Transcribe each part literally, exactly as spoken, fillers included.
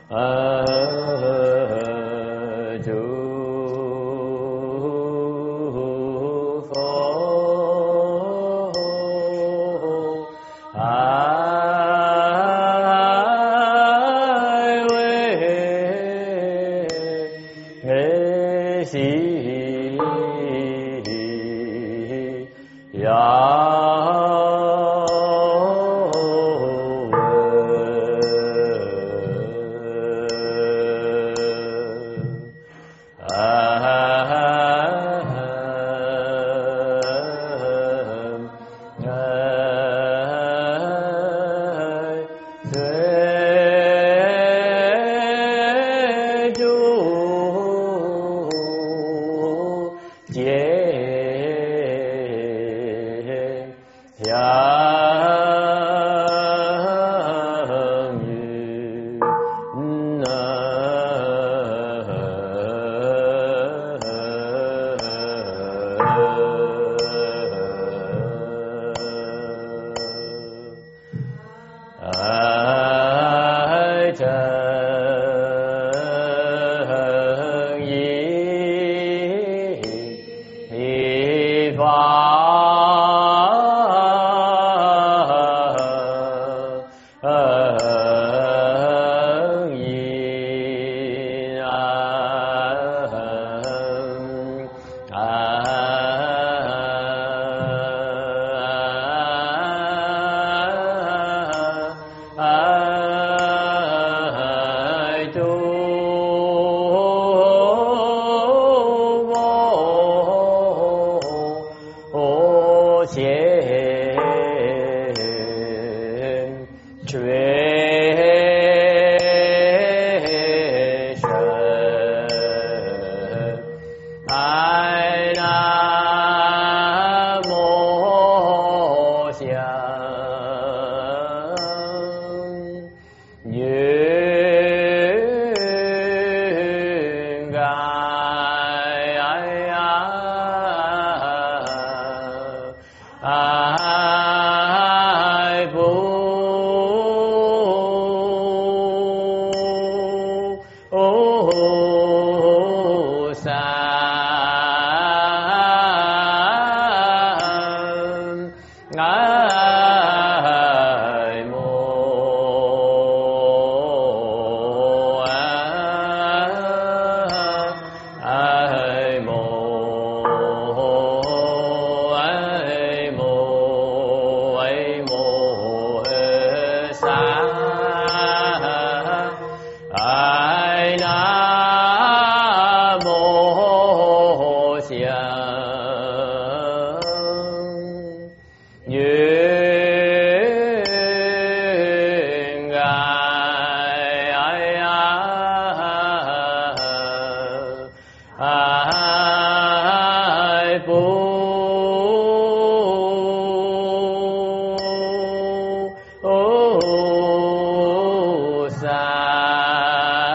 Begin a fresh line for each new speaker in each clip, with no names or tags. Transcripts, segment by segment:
sa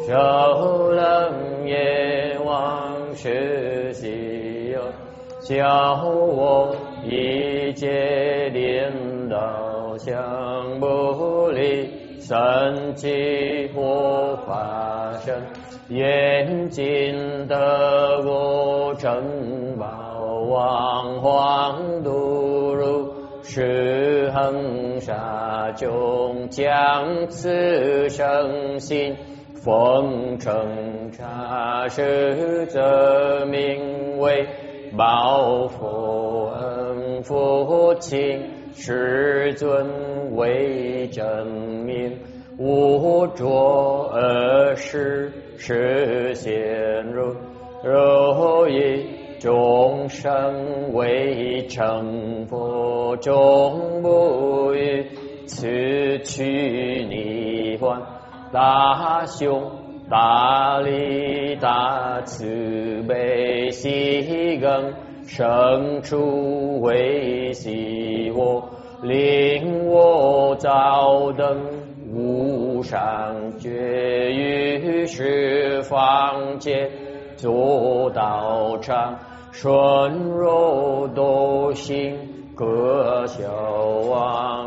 修楞业往事习有，教我一切颠倒相不离，生起佛法身，严禁得果珍宝，往还度入是恒沙中，将此生心奉承茶师，则名为报佛恩福亲，世尊为正明，无着而事实现如，若以众生为成佛，终不于此去涅槃。大雄大利大慈悲，悉更生出为希我，令我早登无上觉，于十方界作道场，顺若多行，各消亡，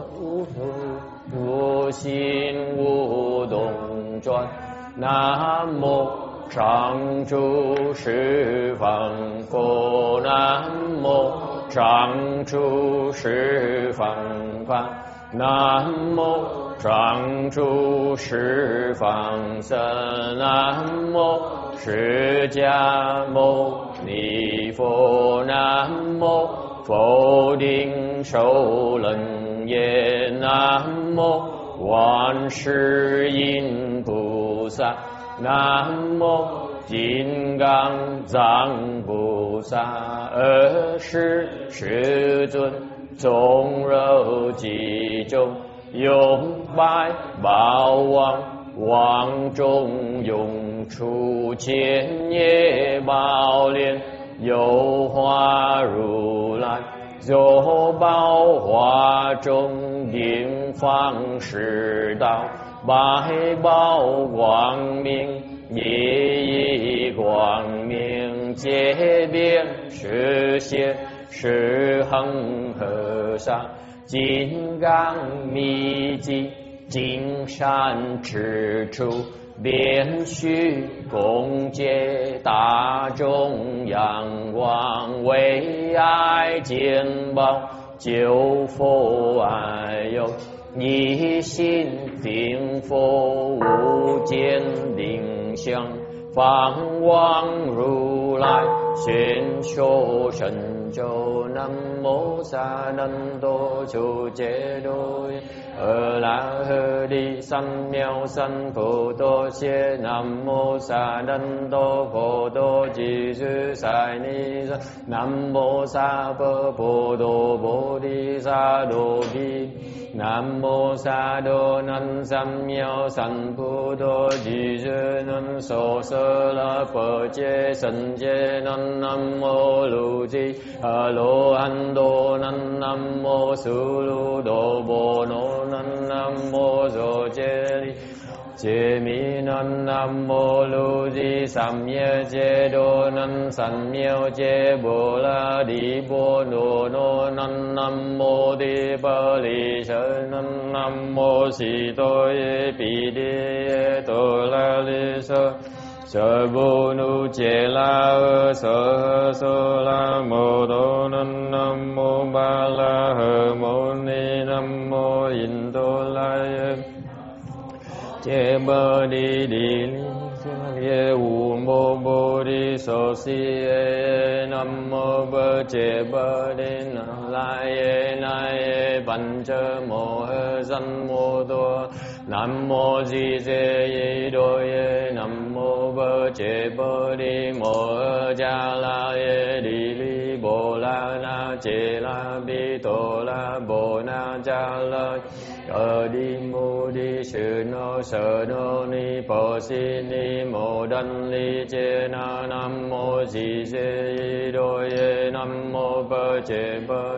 无心无动转。南无常住十方佛，南无常住十方法，南无常住十方僧，南无释迦牟尼佛，南无佛顶首楞严，南无观世音菩萨，南无金刚藏菩萨，二十世尊纵柔集中，永百宝王王中永出，千叶宝莲有化如来，有宝华中定方世道，百宝光明夜以光明，界边实现是恒河沙，金刚密集金山之处，遍虚空界大众仰望，为爱见宝救佛爱有，一心定佛无间定相，方望如来宣说神咒，南无萨难多求解多阿拉诃利三藐三菩提歇，南无萨难多佛多吉斯塞尼萨，南无萨婆婆多菩提萨埵毗，南无萨多南三藐三菩提吉斯南娑舍那佛界僧界南南无卢吉阿罗汉多南南无苏卢多波罗南南无周揭利揭弥南南无卢吉三耶揭多南三藐揭波罗提波罗罗南南无帝巴利舍南南无悉多耶毗梨耶多拉利舍舍布努揭拉诃舍诃舍拉摩多南南无巴拉诃牟尼南无印多拉耶揭摩尼利利耶无摩菩提所悉耶南无般揭波利那拉耶那耶班遮摩诃三摩多南无悉皆耶多耶南无般揭波利摩诃迦拉耶利利波拉那揭拉比多拉波那迦拉阿di mô đi sư no sở no ni po si ni mô đan li che na nam mô di se do ye nam mô pa che pa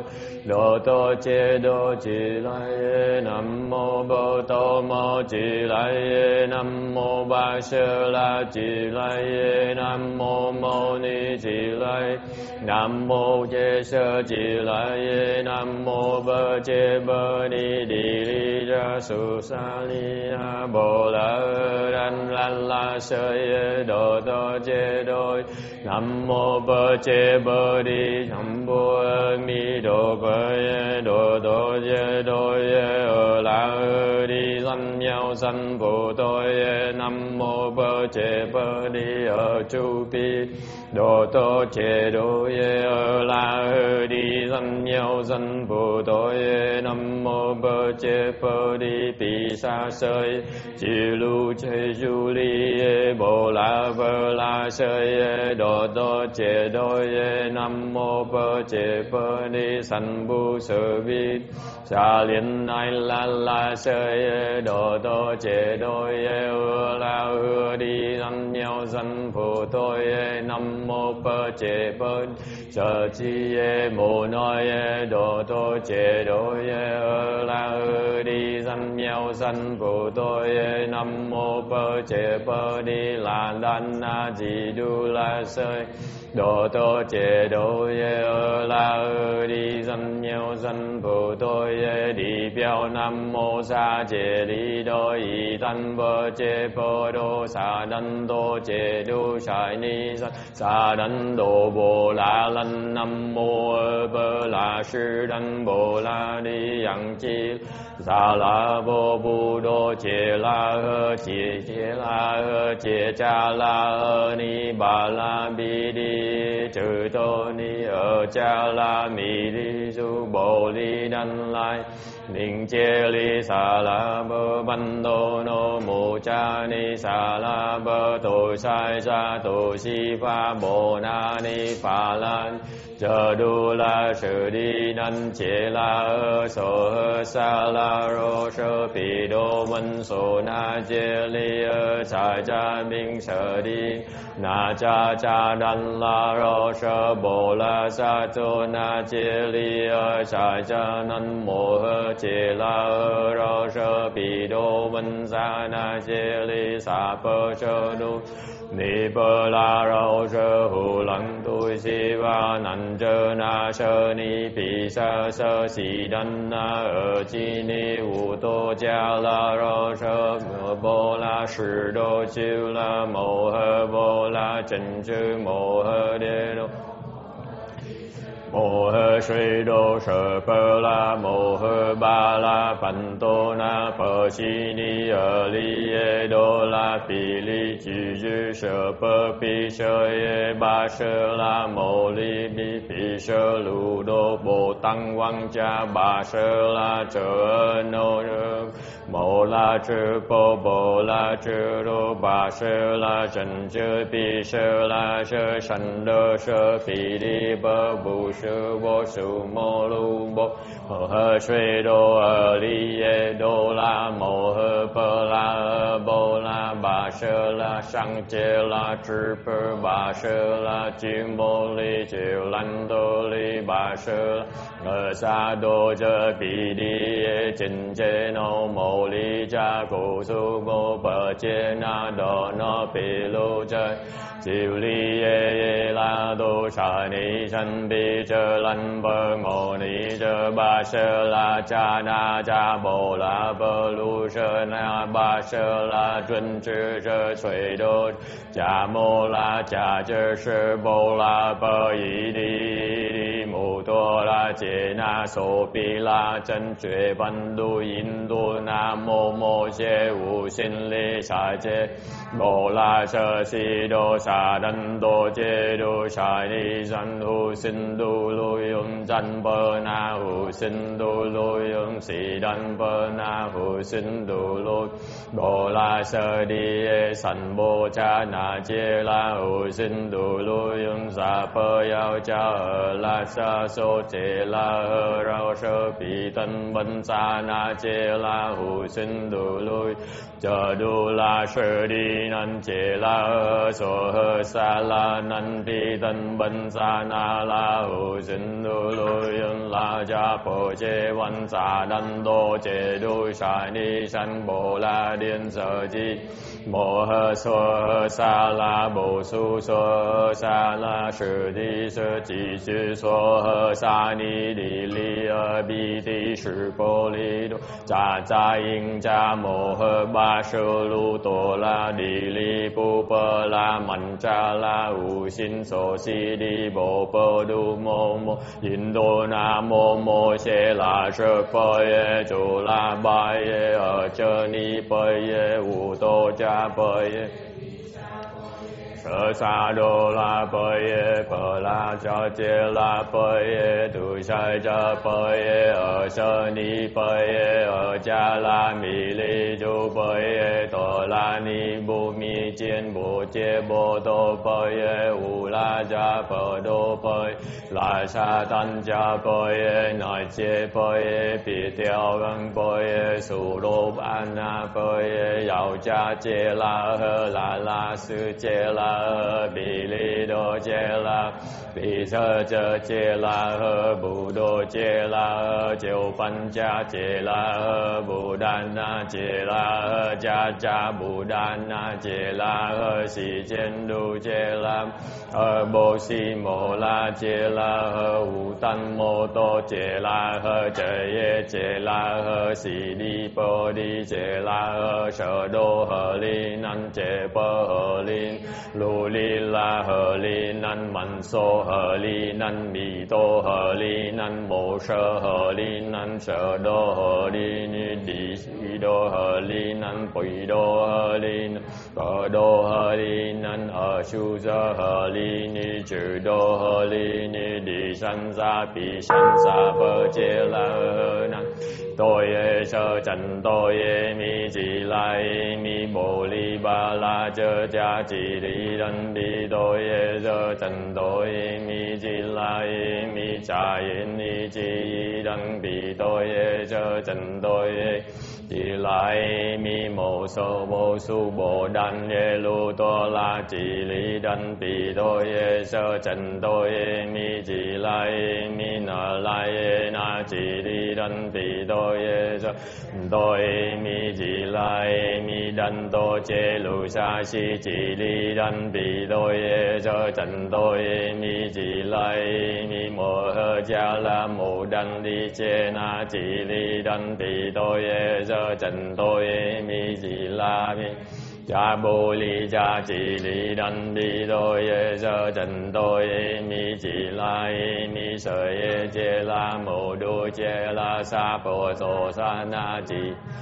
Đồ tô chế đô chỉ lai nam mô Bồ Tát mô chỉ lai nam mô Ba Sơ La chỉ lai nam mô Mâu Ni chỉ lai nam mô Chế Sơ chỉ lai nam mô Bơ Chế Bơ Ni Đi Li Ra Su Sa Li A Bồ La Đan Lan La Sơ Đồ tô chế đô nam mô Bơ Chế Bơ Đi Nam mô Mi Đô Bơ Đồ tô chế đô La Đi Lăn nhau sanh Phù tôi nam mô Bơ Chế Bơ Đi ở Chu Pi Đồ tô chế đô La Đi Lăn nhau sanh Phù tôi nam mô Bơ Chế Bơ Đi Tỳ Sa Sơi Chì Lu Chế Du Li Bồ La Bơ La Sơi Đồ tô chế đô nam mô Bơ Chế Bơ Đi Sanh Bu Sơ Vi Sa Liên Ai La La Sơi Đồ tô chế đô La Đi Lăn nhau sanh Phù tôi nam mô Bơ Chế Bơ Sở Chi Mô Nói Đồ tô chế đô La Đi Lăn nhau sanh Phù tôi nam mô Bơ Chế Bơ Đi La Đan Na Di Đu La Sơi Đồ tô chế đô La Đi Lăn nhau sanh Phù tôi Đi Biểu Nam Mô Sa Chế Đi Đô Y Tân Bơ Chế Bơ Đô Sa Đan Đô Chế Đô Sai Ni Sa Sa Đan Đô Bồ La Lăn Nam Mô Bơ La Sư Đan Bồ La Đi Yang Chi Sa La Bồ Bù Đô Chế La Chế Chế La Chế Cha La Ni Ba La Bi Đi Chư Tô Ni Ở Cha La Mi Đi Du Bồ Li Đan Lai Ninh Chế Li Sa La Bơ Ban Đô Nô Mô Cha Ni Sa La Bơ Tổ Sai Sa Tổ Si Pha Bồ Na Ni Pha Lan Chơ Đu La Sư Đi Đan Chế La Sô Hơ Sa La Rô Sơ Phi Đô Vân Sô Na Chế Li Sa Cha Minh Sở Đi Na Cha Cha Đan La Rô Sơ Bồ La Sa Tô Na Chế Li Sa Cha Nan Mô Hơ Chế La Rô Sơ Phi Đô Vân Sa Na Chế Li Sa Pơ Sơ Đô Ni Bơ La Rô Sơ Hù Lăng Tu Si Va Nan Chơ Na Sơ Ni Phi Sa Sơ Si Đan Na Ở Chi Ni Wu Tô Cha La Rô Sơ Bồ La Sư Đô Chiêu La Mô Hơ Bồ La Trần Chư Mô Hơ Đê Đô Mô Hơ Suy Đô Sở Pơ La Mô Hơ Ba La Phật Tô Na Phở Chi Ni Ở Li Ê Đô La Phi Li Chư Dư Sở Pơ Phi Sơ Ê Ba Sơ La Mô Li Bi Phi Sơ Lù Đô Bồ Tăng Quang Cha Ba Sơ La Trở Nô Mô La Chư Bồ Bồ La Chư Đô Ba Sơ La Trần Chư Phi Sơ La Sơ Sanh Đô Sơ Phi Đi Bơ Bù Sư Bồ Sư Mô Lu Bồ Mô Hơ Suy Đô Ở Li Ê Đô La Mô Hơ Pơ La Bồ La Ba Sơ La Sang Chê La Chư Pơ Ba Sơ La Chim Bồ Li Chiều Lanh Đô Li Ba Sơ La Ngờ Sa Đô Chơ Phi Đi Trình Chê Nô Mô Li Cha Cụ Su Bồ Bờ Chê Na Đô Nô Phi Lô Chê Chiều Li Ê La Đô Sa Ni Sanh Bi Chơ Lanh Bơ Ngô Ni Chơ Ba Sơ La Cha Na Cha Bồ La Bơ Lu Sơ Na Ba Sơ La Truân Chư Chơ Suy Đô Cha Mô La Cha Chơ Sơ Bồ La Bơ Yi Đi Đi Mô Tô La Chế Na Sô Pi La Chân Chuệ Văn Đu Yin Đu Nam Mô Mô Chê Wu Xin Li Sa Chê Bồ La Sơ Si Đô Sa Đan Đô Chê Đô Sa Ni San Hu Xin Đu Lu Yung Chân Bơ Na Hu Xin Đu Lu Yung Si Đan Bơ Na Hu Xin Đu Lu Bồ La Sơ Đi Sanh Bồ Cha Na Chê La Hữu Sinh Đủ Lưu Yun Sa Pơ Yao Cha Ở La Sa Sô Chê La Hơ Rao Sơ Phi Tân Bân Sa Na Chê La Hữu Sinh Đủ Lưu Chờ Đu La Sơ Đi Nan Chê La Hơ Sô Hơ Sa La Nan Phi Tân Bân Sa Na La Hữu Sinh Đủ Lưu Yun La Cha Pô Chê Văn Sa Đan Đô Chê Đu Sa Ni San Bồ La Điên Sở Chi Mô Hơ Sô Hơ Sa La Bồ Su Sô Hơ Sa La Sư Đi Sơ Chỉ Sư Sô Hơ Sa Ni Đi Li Ơ Bi Ti Sư Bồ Li Đô Cha Cha Ying Cha Mô Hơ Ba Sư Lu Tô La Đi Li Pu Pơ La Mạnh Cha La U Xin Sô Si Đi Bồ Pơ Đu Mô Mô Yin Đô Nam Mô Mô Xê La Sơ Pơ Yê Chủ La Ba Yê Ở Chơ Ni Pơ Yê U Tô Cha Pơ Yê Sơ Sa Đô La Pơ Yê Pơ La Cha Chê La Pơ Yê Tu Sai Cha Pơ Yê Ở Sơ Ni Pơ Yê Ở Cha La Mi Li Chu Pơ Yê Tô La Ni Bu Mi Chiên Bu Chê Bô Tô Pơ Yê U La Cha Pơ Đô Pơ La Sa Tan Cha Pơ Yê Nội Chê Pơ Yê Pi Tiêu Găng Pơ Yê Su Đô Ban Na Pơ Yê Yào Cha Chê La Hơ La La Sư Chê La Bì Li Đô Chê La Bì Sơ Chơ Chê La Hơ Bù Đô Chê La Hơ Chiều Phân Cha Chê La Hơ Bù Đan Na Chê La Hơ Cha Cha Bù Đan Na Chê La Hơ Xì Chên Đu Chê La Hơ Bồ Xì Mô La Chê La Hơ U Tân Mô Tô Chê La Hơ Chê Yê Chê La Hơ Xì Đi Bô Đi Chê La Hơ Sở Đô Hơ Li Nan Chê Bơ Hơ Li Lù Li La Hơ Li Nan Mặn Sô Hơ Li Nan Mì Tô Hơ Li Nan Mô Sơ Hơ Li Nan Sở Đô Hơ Li Ni Đi Sĩ Đô Hơ Li Nan Bùi Đô Hơ Li Nan Bờ Đô Hơ Li Nan Ở Su Dơ Hơ Li Ni Chư Đô Hơ Li Ni Đi San Sa Pi San Sa Bơ Chê La Hơ Nan Tôi Yê Sơ Trần Tôi Yê Mi Chỉ Lai Mi Bồ Li Ba La Chơ Cha Chỉ Đi Đân Đi Tôi Yê Sơ Trần Tôi Yê Mi Chỉ Lai Mi Cha Yên Ni Chỉ Đân Bì Tôi Yê Sơ Trần Tôi Yê Chỉ Lai Mi Mô Sô Bồ Su Bồ Đan Yê Lu Tô La Chỉ Lý Đân Bì Tôi Yê Sơ Trần Tôi Yê Mi Chỉ Lai Mi Nà Lai Yê Na Chỉ Đi Đân Bì Tôi Yê Sơ Tôi Mi Chỉ Lai Mi Đân Tô Chê Lu Sa Si Chỉ Đi Đân Bì Tôi Yê Sơ Trần Tôi Yê Mi Chỉ Lai Mi Mô Hơ Cha La Mô Đân Đi Chê Na Chỉ Đi Đân Bì Tôi Yê Sơ Trần Tôi Yê Mi Chỉ La Mi Cha Bồ Li Cha Chỉ Lý Đân Đi Tôi Yê Sơ Trần Tôi Yê Mi Chỉ Lai Mi Sở Yê Chê La Mô Đô Chê La Sa Pô Sô Sa Na Chỉ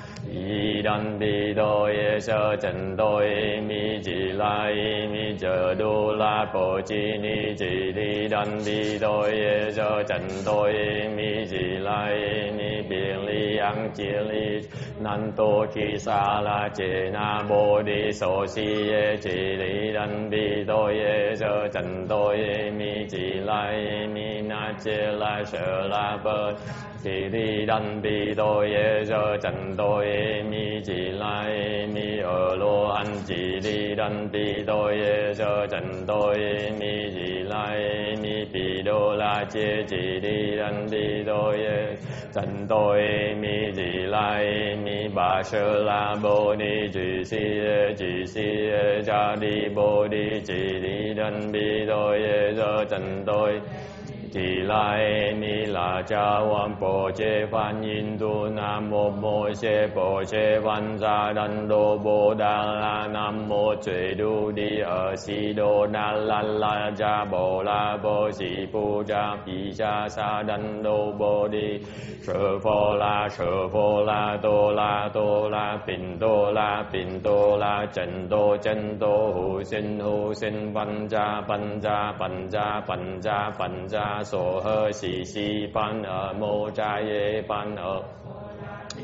Di Đân Bì Tôi Yê Sơ Trần Tôi Yê Mi Chỉ Lai Mi Chơ Đô La Pô Chi Ni Chỉ Đi Đân Bì Tôi Yê Sơ Trần Tôi Yê Mi Chỉ Lai Mi Biển Li Ăn Chia Li Nan Tô Chi Sa La Chê Na Bồ Đi Sô Si Yê Chỉ Đi Đân Bì Tôi Yê Sơ Trần Tôi Yê Mi Chỉ Lai Mi Na Chê La Sở La Bơ Chỉ Đi Đân Bì Tôi Yê Sơ Trần Tôi Yê Mi Chỉ Lai Mi Ở Lô Ăn Chỉ Đi Đân Bì Tôi Yê Sơ Trần Tôi Yê Mi Chỉ Lai Mi Bì Đô La Chê Chỉ Đi Đân Bì Tôi Yê Trần Tôi Yê Mi Chỉ Lai Mi Bà Sơ La Bồ Ni Chỉ Si Yê Chỉ Si Yê Cha Đi Bồ Đi Chỉ Đi Đân Bì Tôi Yê Sơ Trần Tôi Chỉ Lai Mi La Cha Văn Bồ Chê Phan Yin Tu Nam Mô Mô Xê Bồ Chê Văn Gia Đan Đô Bồ Đà La Nam Mô Chuệ Đu Đi Ở Si Đô Na La La Cha Bồ La Bồ Sĩ Phu Cha Pi Cha Sa Đan Đô Bồ Đi Sở Phô La Sở Phô La Tô La Tô La Bình Tô La Bình Tô La Trần Tô Trần Tô Hữu Sinh Hữu Sinh Văn Cha Văn Cha Văn Cha Văn Cha Văn Cha Sô Hơ Xì Xì Văn Ở Mô Cha Yê Văn Ở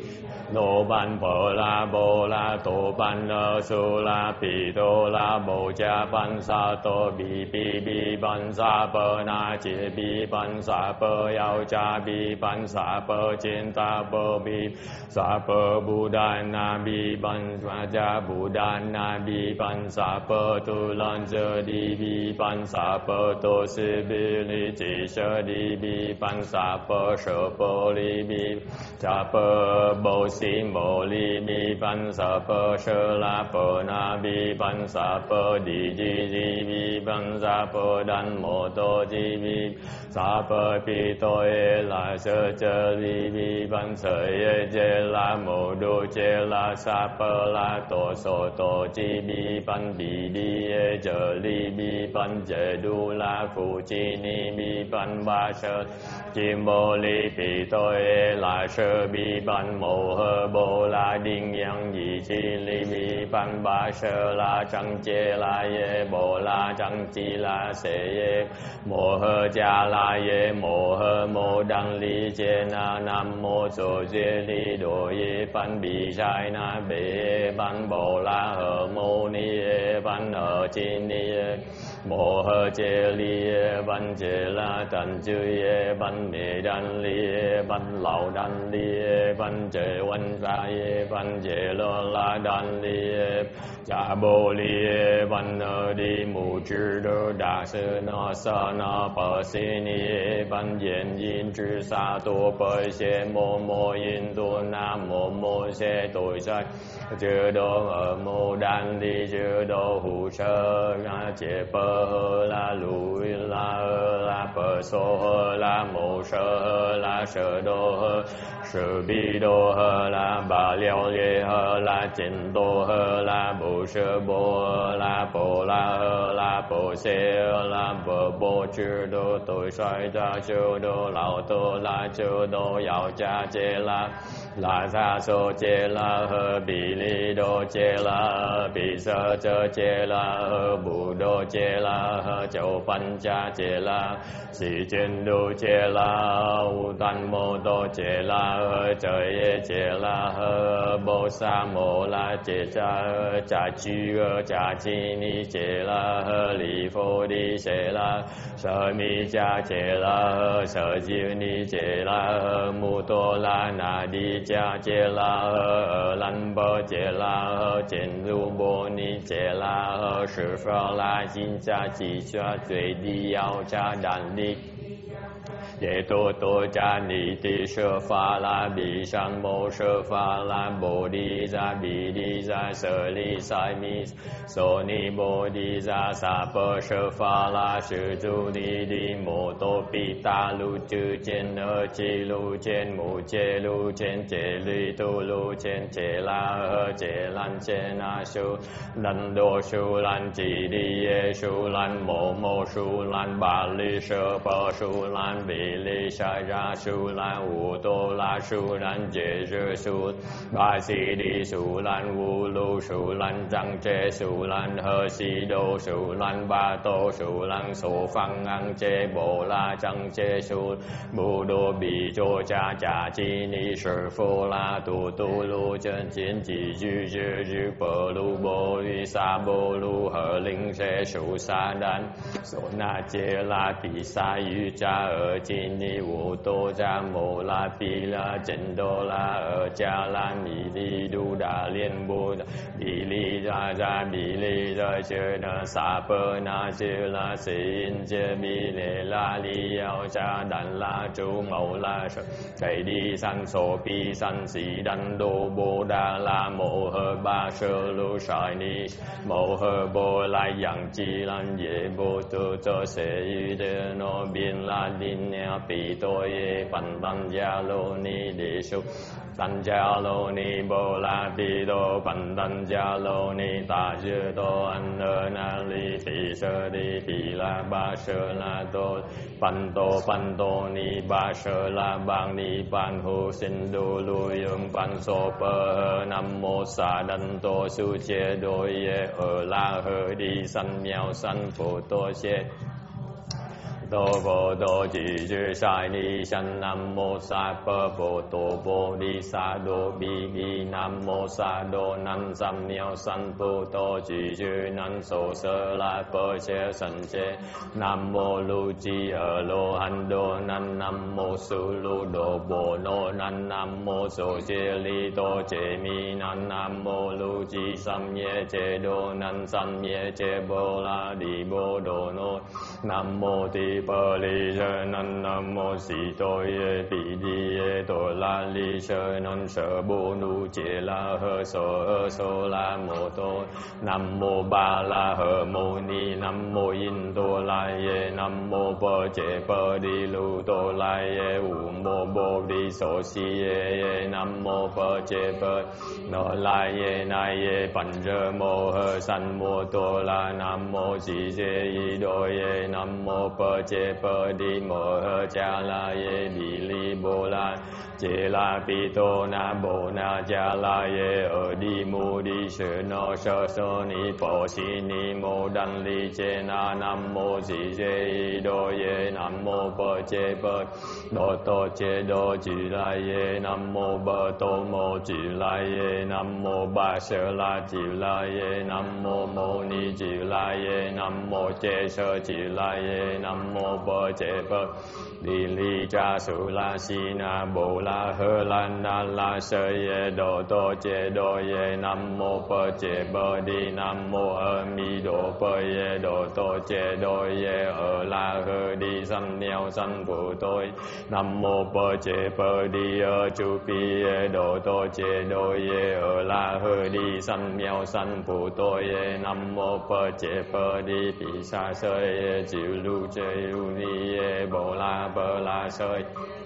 Nô Ban Bồ La Bồ La Tô Ban Nơ Su La Pi Tô La Bồ Cha Ban Sa Tô Bi Bi Bi Ban Sa Bơ Na Chi Bi Ban Sa Bơ Yao Cha Bi Ban Sa Bơ Chin Ta Bơ Bi Sa Bơ Bù Đà Na Bi Ban Cha Bù Đà Na Bi Ban Sa Bơ Tu Lan Chơ Đi Bi Ban Sa Bơ Tô Si Bi Li Chi Sơ Đi Bi Ban Sa Bơ Sơ Bơ Li Bi Cha Bơ Bồ Si Mô Li Bi Ban Sa Bơ Sơ La Bơ Na Bi Ban Sa Bơ Đi Di Di Bi Ban Sa Bơ Đan Mô Tô Di Bi Sa Bơ Pi Tô E La Sơ Chơ Li Bi Ban Sơ E Chê La Mô Đô Chê La Sa Bơ La Tô Sô Tô Chi Bi Ban Bi Đi E Chơ Li Bi Ban Chê Đu La Phu Chi Ni Bi Ban Ba Sơ Chi Mô Li Pi Tô E La Sơ Bi Ban Mô Hơ Bô La Đinh Yang Di Chi Li Bi Ban Ba Sơ La Trăng Chê La Ye Bô La Trăng Chi La Sê Ye Mô Hơ Cha La Ye Mô Hơ Mô Đăng Li Chê Na Nam Mô Sô Dê Li Đô Ye Ban Bi Sai Na Bê Ban Bô La Hơ Mô Ni E Ban Hơ Chi Ni E Mô Hơ Chê Li E Ban Chê La Trần Chư Ye Ban Mê Đan Li E Ban Lão Đan Li E Ban Chê Văn Sa Ye Ban Chê Lô La Đan Li E Cha Bô Li E Ban Nơ Đi Mù Chư Đô Đà Sư Na Sa Na Bờ Si Ni E Ban Yen Yin Chư Sa Tô Bờ Xê Mô Mô Yin Tô Nam Mô Mô Xê Tội Sai Chư Đô Ở Mô Đan Li Chư Đô Hù Sơ Na Chê Bơ Hơ La Lù La Hơ La Bờ Sô Hơ La Mô Sơ Hơ La Sơ Đô Hơ Sư Bi Đô Hơ La Bà Liao Lê Hơ La Chinh Tô Hơ La Bồ Sơ Bô Hơ La Bồ La Hơ La Bồ Xê Hơ La Bồ Bồ Chư Đô Tội Xoay Cha Chư Đô Lão Tô La Chư Đô Yào Cha Chê La La Sa Sô Chê La Hơ Bì Li Đô Chê La Bì Sơ Chơ Chê La Hơ Bù Đô Chê La Hơ Châu Văn Cha Chê La Sĩ Chên Đô Chê La U Tân Mô Tô Chê La Hơ Trời Yê Chê La Hơ Bồ Sa Mô La Chê Cha Hơ Cha Chư Hơ Cha Chi Ni Chê La Hơ Lì Phô Đi Chê La Sở Mi Cha Chê La Hơ Sở Diêu Ni Chê La Hơ Mù Tô La Na Đi Cha Chê La Hơ Ở Lăn Bơ Chê La Hơ Chên Du Bô Ni Chê La Hơ Sư Phơ La Jin Cha Chi Choa Tuệ Đi Yao Cha Đàn Đi Ye Tô Tô Cha Ni Ti Sơ Pha La Bì Sang Mô Sơ Pha La Bồ Đi Ra Bì Đi Ra Sơ Li Sai Mi Sô Ni Bồ Đi Ra Sa Pơ Sơ Pha La Sư Tu Ni Đi Mô Tô Pi Ta Lu Chư Chên Ơ Chi Lu Chên Mù Chê Lu Chên Chê Li Tu Lu Chên Chê La Hơ Chê Lan Chê Na Su Đần Đô Su Lan Chỉ Đi Ye Su Lan Mô Mô Su Lan Bà Li Sơ Pơ Su Lan Bì Li Sa Ra Su Lan Wu Tô La Su Lan Chê Rơ Su Ba Si Đi Su Lan Wu Lu Su Lan Trăng Chê Su Lan Hơ Si Đô Su Lan Ba Tô Su Lan Sô Phăng Ăn Chê Bồ La Trăng Chê Su Bù Đô Bì Chô Cha Cha Chi Ni Sư Phô La Tu Tu Lu Chân Chiến Chỉ Dư Dư Dư Bờ Lu Bô Li Sa Bô Lu Hơ Linh Xê Su Sa Đan Sô Na Chê La Tì Sa Yu Cha Ở Chi Ni Wu Tô Cha Mô La Pi La Chên Đô La Ở Cha La Mi Li Đu Đà Liên Bồ Bì Li Ra Ra Bì Li Ra Chê Na Sa Pơ Na Chê La Sê In Chê Bì Lê La Li Yao Cha Đàn La Chú Mẫu La Sơ Thầy Đi San Sô Pi San Sĩ Đan Đô Bồ Đà La Mô Hơ Ba Sơ Lu Sai Ni Mô Hơ Bồ Lai Yang Chi Lan Ye Bồ Tô Tô Sê Yu Đê Nô Biên La Đinh Nha Pi Tô Ye Pan Pan Gia Lô Ni Đề Su Tan Gia Lô Ni Bồ La Pi Đô Pan Tan Gia Lô Ni Ta Dư Tô An Ơ Na Li Pi Sơ Đi Pi La Ba Sơ La Tô Pan Tô Pan Tô Ni Ba Sơ La Bang Ni Pan Hu Sinh Đô Lu Yung Pan Sô Pơ Nam Mô Sa Đan Tô Su Chê Đô Ye Ở La Hơ Đi San Miao San Phổ Tô Chê Tô Bồ Tô Chỉ Chư Sai Ni San Nam Mô Sa Pơ Bồ Tô Bồ Đi Sa Đô Bi Bi Nam Mô Sa Đô Nan Sam Niao San Bồ Tô Chỉ Chư Nan Sô Sơ La Pơ Che San Che Nam Mô Lu Chi Ở Lô Han Đô Nan Nam Mô Su Lu Đô Bồ Nô Nan Nam Mô Sô Che Li Tô Che Mi Nan Nam Mô Lu Chi Sam Ye Che Đô Nan Sam Ye Che Bồ La Đi Bồ Đô Nô Nam Mô Ti Bơ Li Sơ Nan Nam Mô Si Tô Ye Bi Di Ye Tô La Li Sơ Nan Sơ Bồ Nu Che La Hơ Sô Hơ Sô La Mô Tô Nam Mô Ba La Hơ Mô Ni Nam Mô In Tô La Ye Nam Mô Bơ Che Bơ Đi Lu Tô La Ye U Mô Bồ Đi Sô Si Ye Ye Nam Mô Bơ Che Bơ Nô La Ye Na Ye Pan Rơ Mô Hơ San Mô Tô La Nam Mô Si Se Y Đô Ye Nam Mô Bơ Che Bơ Đi Mô Hơ Cha La Ye Đi Li Bô La Che La Pi Tô Na Bồ Na Cha La Ye Ở Đi Mô Đi Sư Nô Sơ Sô Ni Bồ Si Ni Mô Đan Li Che Na Nam Mô Si Se Y Đô Ye Nam Mô Bơ Che Bơ Đô Tô Che Đô Chỉ La Ye Nam Mô Bơ Tô Mô Chỉ La Ye Nam Mô Ba Sơ La Chỉ La Ye Nam Mô Mô Ni Chỉ La Ye Nam Mô Che Sơ Chỉ La Ye Nam Mô Bơ Che Bơ Đi Li Cha Su La Si Na Bồ La Hơ La Na La Sơ Ye Đô Tô Che Đô Ye Nam Mô Bơ Che Bơ Đi Nam Mô Ơ Mi Đô Bơ Ye Đô Tô Che Đô Ye Ở La Hơ Đi San Neo San Phụ Tôi Nam Mô Bơ Che Bơ Đi Ơ Chu Pi Ye Đô Tô Che Đô Ye Ở La Hơ Đi San Neo San Phụ Tôi Ye Nam Mô Bơ Che Bơ Đi Pi Sa Sơ Ye Chịu Lu Che Lu Ni Ye Bồ La Bơ La Sơ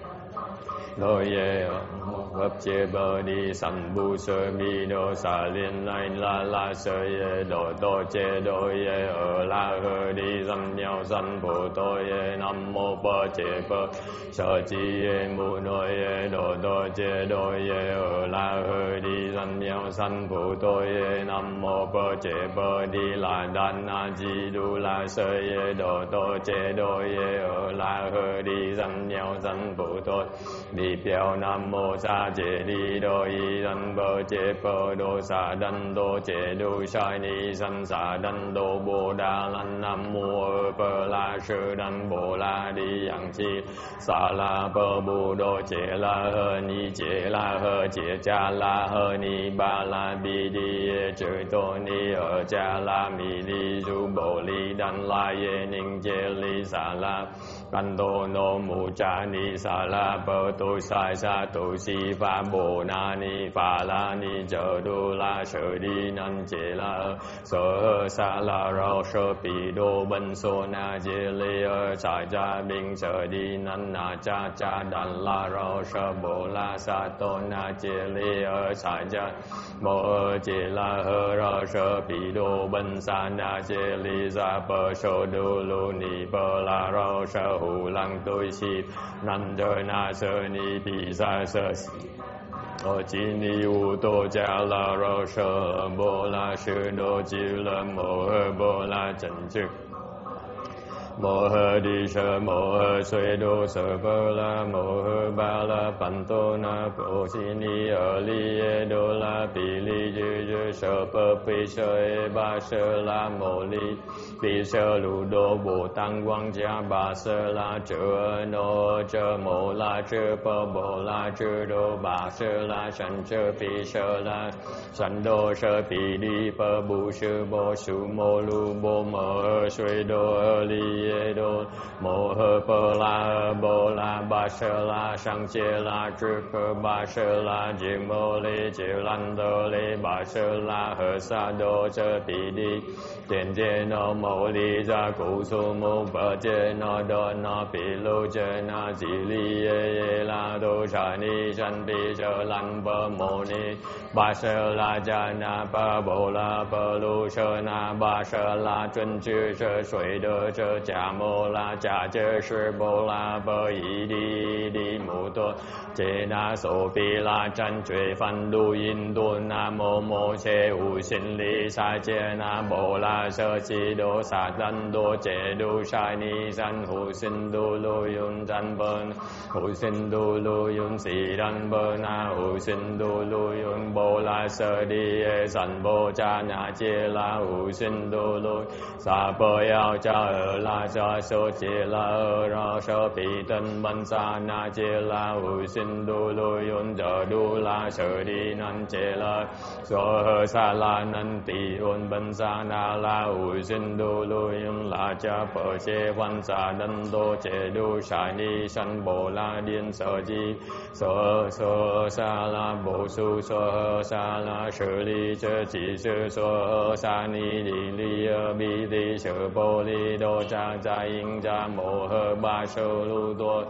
Đô Ye Gấp Che Bơ Đi San Bu Sơ Mi Đô Sa Liên Lai La La Sơ Ye Đô Tô Che Đô Ye Ở La Hơ Đi San Neo San Phụ Tôi Ye Nam Mô Bơ Che Bơ Sơ Chi Ye Mu Nô Ye Đô Tô Che Đô Ye Ở La Hơ Đi San Neo San Phụ Tôi Ye Nam Mô Bơ Che Bơ Đi La Đan Na Chi Đu La Sơ Ye Đô Tô Che Đô Ye Ở La Hơ Đi San Neo San Phụ Tôi Đi Piao Nam Mô Sa Che Đi Đô Y Đan Bơ Che Bơ Đô Sa Đan Đô Che Đô Sai Ni San Sa Đan Đô Bồ Đà Lan Nam Mô Ơ Bơ La Sư Đan Bồ La Đi Yang Chi Sa La Bơ Bồ Đô Che La Hơ Ni Che La Hơ Che Cha La Hơ Ni Ba La Bi Đi Chư Tô Ni Ở Cha La Mi Đi Du Bồ Li Đan La Ye Ninh Che Li Sa La Căn Tô Nô Mù Cha Ni Sa La Bơ Tô Sai Sa Tô Si Pha Bồ Na Ni Pha La Ni Chơ Đô La Sở Đi Nan Che La Sở Hơ Sa La Rao Sơ Pi Đô Bân Sô Na Che Lê Ơ Sa Cha Binh Sở Đi Nan Na Cha Cha Đàn La Rao Sơ Bồ La Sa Tô Na Che Lê Ơ Sa Cha Mô Ơ Che La Hơ Rao Sơ Pi Đô Bân Sa Na Che Lê Sa Bơ Sô Đô Lô Ni Bơ La Rao Sơ Hù Lăng Tôi Si Nan Chơ Na Sơ Ni Pi Sa Sơ Ô Chi Ni U Tô Cha La Rao Sơ Bồ La Sư Đô Chi La Mô Hơ Bồ La Trần Trực Mô Hơ Đi Sơ Mô Hơ Xuê Đô Sơ Bơ La Mô Hơ Ba La Pan Tô Na Bồ Si Ni Ở Li Ê Đô La Pi Li Dư Dư Sơ Bơ Pi Sơ Ê Ba Sơ La Mô Li Pi Sơ Lù Đô Bồ Tăng Quang Cha Ba Sơ La Chơ Nô Chơ Mô La Chơ Bơ Bồ La Chơ Đô Ba Sơ La Sanh Chơ Pi Sơ La Sanh Đô Sơ Pi Đi Bơ Bù Sư Bồ Sư Mô Lù Bồ Mô Hơ Xuê Đô Ở Li Ê Đô Mô Hơ Bơ La Bồ La Ba Sơ La Sang Che La Chư Cơ Ba Sơ La Chê Mô Lê Chê Lan Đô Lê Ba Sơ La Hơ Sa Đô Chơ Pi Đi Tiền Chê Nô Mô Li Gia Cụ Su Mô Bơ Chê Nô Đô Nô Pi Lô Chê Na Chỉ Li Ê Ê La Đô Sa Ni San Pi Sơ Lan Bơ Mô Ni Ba Sơ La Cha Na Ba Bồ La Bơ Lô Sơ Na Ba Sơ La Chuân Chư Sơ Suy Đô Chơ cha mô la cha chơ sư bồ la bơ y đi đi mô tô chế na sô pi la chân chuệ phan đu yin tu nam mô mô chế u sinh lý sa chế na bồ la sơ chi đô sa tân đô chế đô sa ni san hu sinh đô lô yun chân bơn hu sinh đô lô yun si đan bơ na hu sinh đô lô yun bồ la sơ đi san bồ cha nhà chế la hu sinh đô lô sa bơ yao cha ở la cha sô chế la ở ra sơ pi tân bần sa na chế la hu sinh đô lô yun giờ đô la sơ đi nan chế la so hơ sa la nan ti ôn bần sa na la hu sinh đô lô yun la cha bơ chế văn sa đân đô chế đô sa ni san bồ la điên sơ chi so so sa la bồ su so hơ sa la sơ li chơ chỉ sư so hơ sa ni li li ơ bi ti sơ bồ li đô cha cha yin cha mô hơ ba sơ lu tô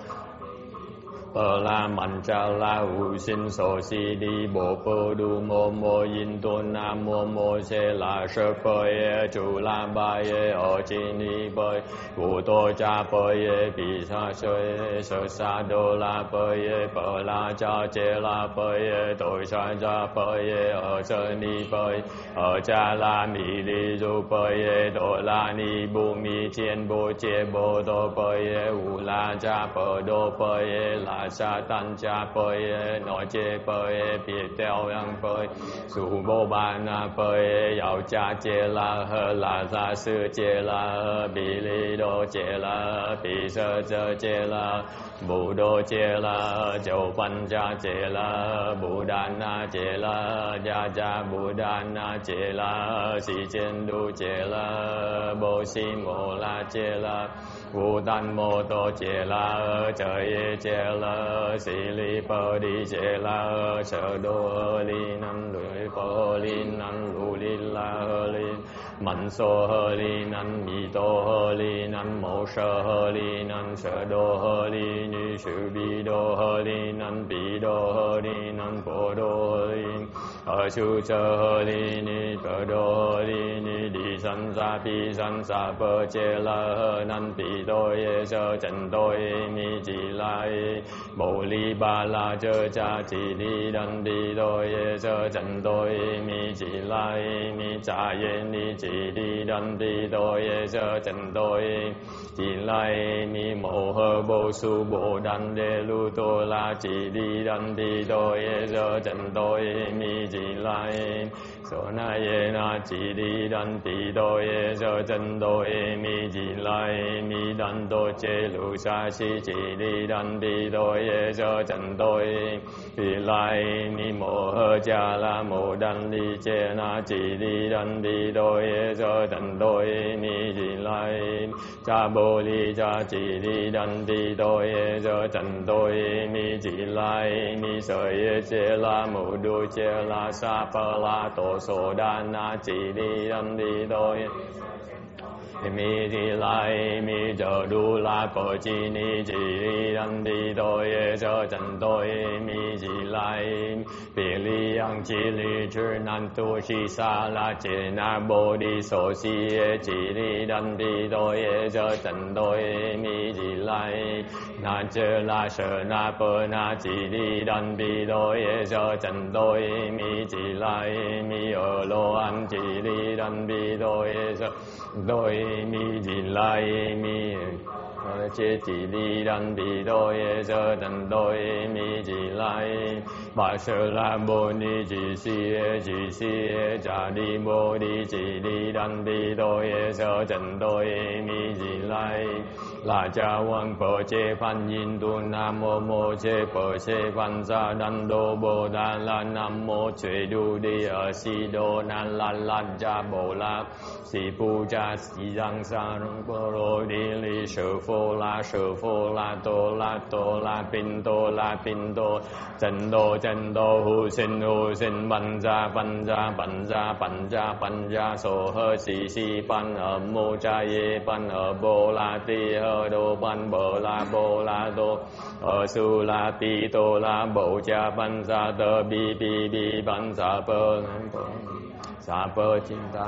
bơ la man cha la hu sinh so si đi bộ bơ du mô mô yin tôn nam mô mô se la sơ bơ ye chu la ba ye ở chi ni bơ vu tô cha bơ ye bi sa sơ ye sơ sa đô la bơ ye bơ la cha che la bơ ye tội sa cha bơ ye ở sơ ni bơ ở cha la mi li du bơ ye đô la ni bu mi chiên bu che bô tô bơ ye vu la cha bơ đô bơ ye la sa tan cha bơi nội chê bơi biệt teo yang bơi su bô ba na bơi yào cha chê la hơ la gia sư chê la bì li đô chê la bì sơ sơ chê la bù đô chê la châu pan cha chê la bù đan na chê la cha cha bù đan na chê la si chen đu chê la bô si mô la chê la Vu tan mô tô chê la trời chê la si li pơ đi chê la sở đô li nan lưỡi pơ li nan lù li la li mạnh sô hơ li nan mi tô hơ li nan mô sơ hơ li nan sở đô hơ li ni sư bi đô hơ li nan bi đô hơ li nan phô đô hơ li ở sư sơ hơ li ni pơ đô hơ li ni đi san sa pi san sa pơ chê la hơ nan pi tô ye sơ chân tô ye mi chỉ lai bồ li ba la chơ cha chỉ đi đan đi tô ye sơ chân tô ye mi chỉ lai mi cha ye ni chỉ đi đan đi tô ye sơ chân tô ye chỉ lai mi mô hơ bồ su bồ đan đê lu tô la chỉ đi đan đi tô ye sơ chân tô ye mi chỉ lai so na ye na chỉ đi đan đi tô ye sơ chân tô ye mi chỉ lai mi đan tô chê lu sa si chỉ đi đan đi tô ye sơ chân tô ye chỉ lai mi mô hơ cha la mô đan đi chê na chỉ đi đan đi tô ye sơ chân tô ye mi chỉ lai cha bồ li cha chỉ đi đan đi tô ye sơ chân tô ye mi chỉ lai mi sơ ye chê la mô đu chê la sa pa la tô so đan na chỉ đi đan đi tô ye mi chỉ lai mi giờ đu la pơ chi ni chỉ đi đan đi tô ye sơ chân tô ye mi chỉ lai bi li yang chỉ li chư nan tu si sa la chê na bồ đi so si ye chỉ đi đan đi tô ye sơ chân tô ye mi chỉ lai na chê la sơ na pơ na chỉ đi đan đi tô ye sơ chân tô ye mi chỉ lai mi ở lô an chỉ đi đan đi tô ye sơ tô ye mi chỉ lai mi chế chỉ đi đan đi tô ye sơ chân tô ye mi chỉ lai ba sơ la bồ ni chỉ si ye chỉ si ye cha đi bồ đi chỉ đi đan đi tô ye sơ chân tô ye mi chỉ lai la cha wang pơ chê phan yin tu nam mô mô chê pơ chê phan sa đan đô bồ đan la nam mô chê đu đi ở si đô nan la la cha bồ la si pu cha si giang sa rung pơ rô đi li sư phô la sư phô la tô la tô la pin tô la pin tô chân đô chân đô hu sinh hu sinh ban gia ban gia ban gia ban gia ban gia so hơ si si ban ở mô cha ye ban ở bồ la ti hơ đô ban bồ la bồ la đô ở su la pi tô la bồ cha ban gia tơ bi bi bi ban gia bơ sa pơ chinh ta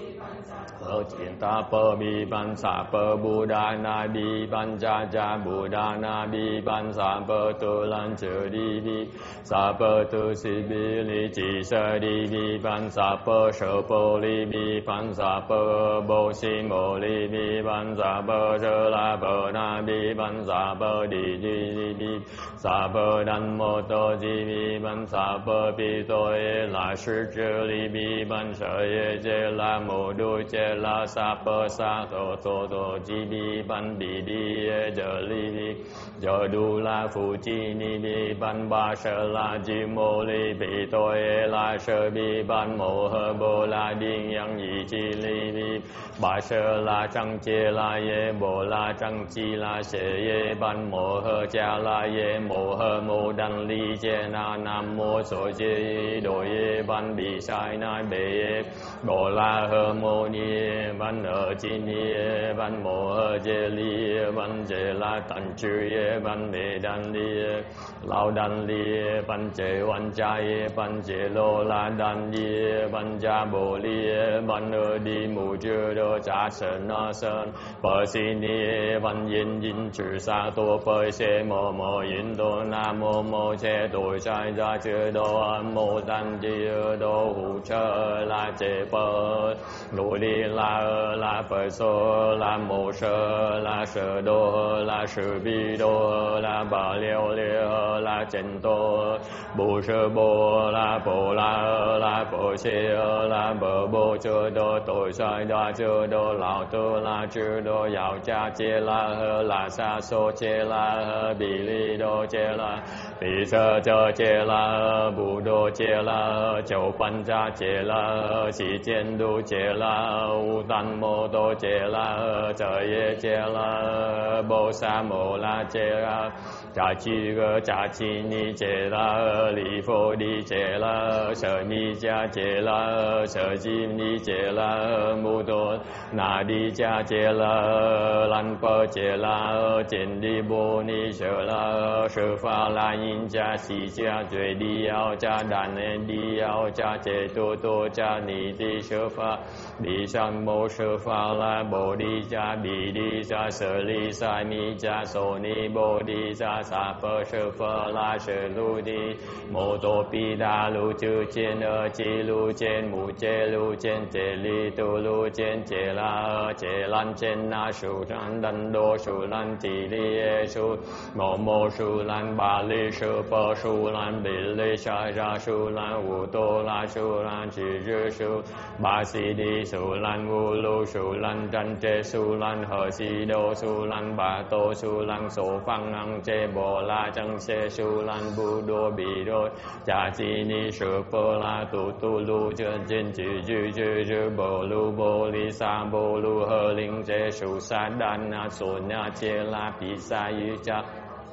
pơ chinh ta pơ bi ban sa pơ bu đa na bi ban cha cha bu đa na bi ban sa pơ tu lan chư đi bi sa pơ tu si bi li chi sơ đi bi ban sa pơ sơ pô li bi ban sa pơ bô si mô li bi ban sa pơ sơ la pơ na bi ban sa pơ đi đi đi bi sa pơ đan mô tô di bi ban sa pơ pi tô e la sư chư li bi ban sơ e chê la mô đu chê la sa pơ sa tô tô tô chi bi ban bi đi e chơ li bi chơ đu la phu chi ni bi ban ba sơ la chi mô li pi tô e la sơ bi ban mô hơ bô la điên yang yi chi li bi ba sơ la trăng chê la ye bồ la trăng chi la sê ye ban mô hơ cha la ye mô hơ mô đan li chê na nam mô so chê đồ ye ban bi sai na bê ye bồ la hơ mô ni ban ở chi ni ban mô hơ chê li ban chê la tận chư ye ban bê đan li lao đan li ban chê văn cha ye ban chê lô la đan li ban cha bồ li ban ở đi mù chư đô cha sơn na sơn bờ si ni ban yin yin chư sa tô bờ se mô mô yin đô nam mô mô chê tội sai ra chư đô âm mô đan di đô hù chơ la chê bờ lù đi la la bờ sô la mô sơ la sơ đô la sơ bi đô la bà liêu liêu la chên tô bồ sơ bồ la bồ la la bồ xê la bờ bồ chơ đô tội sai ra chư đô lão tư la chư đô yào cha chê la hơ la sa sô chê la hơ bì li đô chê la bì sơ chơ chê la hơ bù đô chê la hơ chầu pan cha chê la hơ xì chên đô chê la hơ u tan mô tô chê la hơ chơ ye chê la hơ bồ sa mô la chê la cha chi gơ cha chi ni chê la hơ li phô đi chê la hơ sở mi cha chê la hơ sở chim ni chê la hơ mô tô na đi cha chê la hơ lan pơ chê la hơ chên đi bô ni sơ la hơ sơ pha la yin cha si cha duy đi ao cha đàn en đi ao cha chê tô tô cha ni đi sơ pha đi san mô sơ pha la bồ đi cha bì đi cha sơ li sa mi cha sô ni bồ đi cha sa pơ sơ pha la sơ lu đi mô tô pi đa lu chư chên ơ chi lu chên mù chê lu chên chê li tu lu chên chê la ơ chê lan chên na su chan đan đô su lan ti li e su mô mô su lan ba li su pơ su lan bì li sa ra su lan wu tô la su lan chi dư su ba si đi su lan wu lu su lan chân chê su lan hờ si đô su lan ba tô su lan sổ phăng năng chê bồ la chân xê su lan bu đô bì đô cha chi ni su pơ la tu tu lu chân chân chi dư dư dư bồ lu bồ li sa bồ lu hơ linh chê su sa đan na su na chê la pi sa yu cha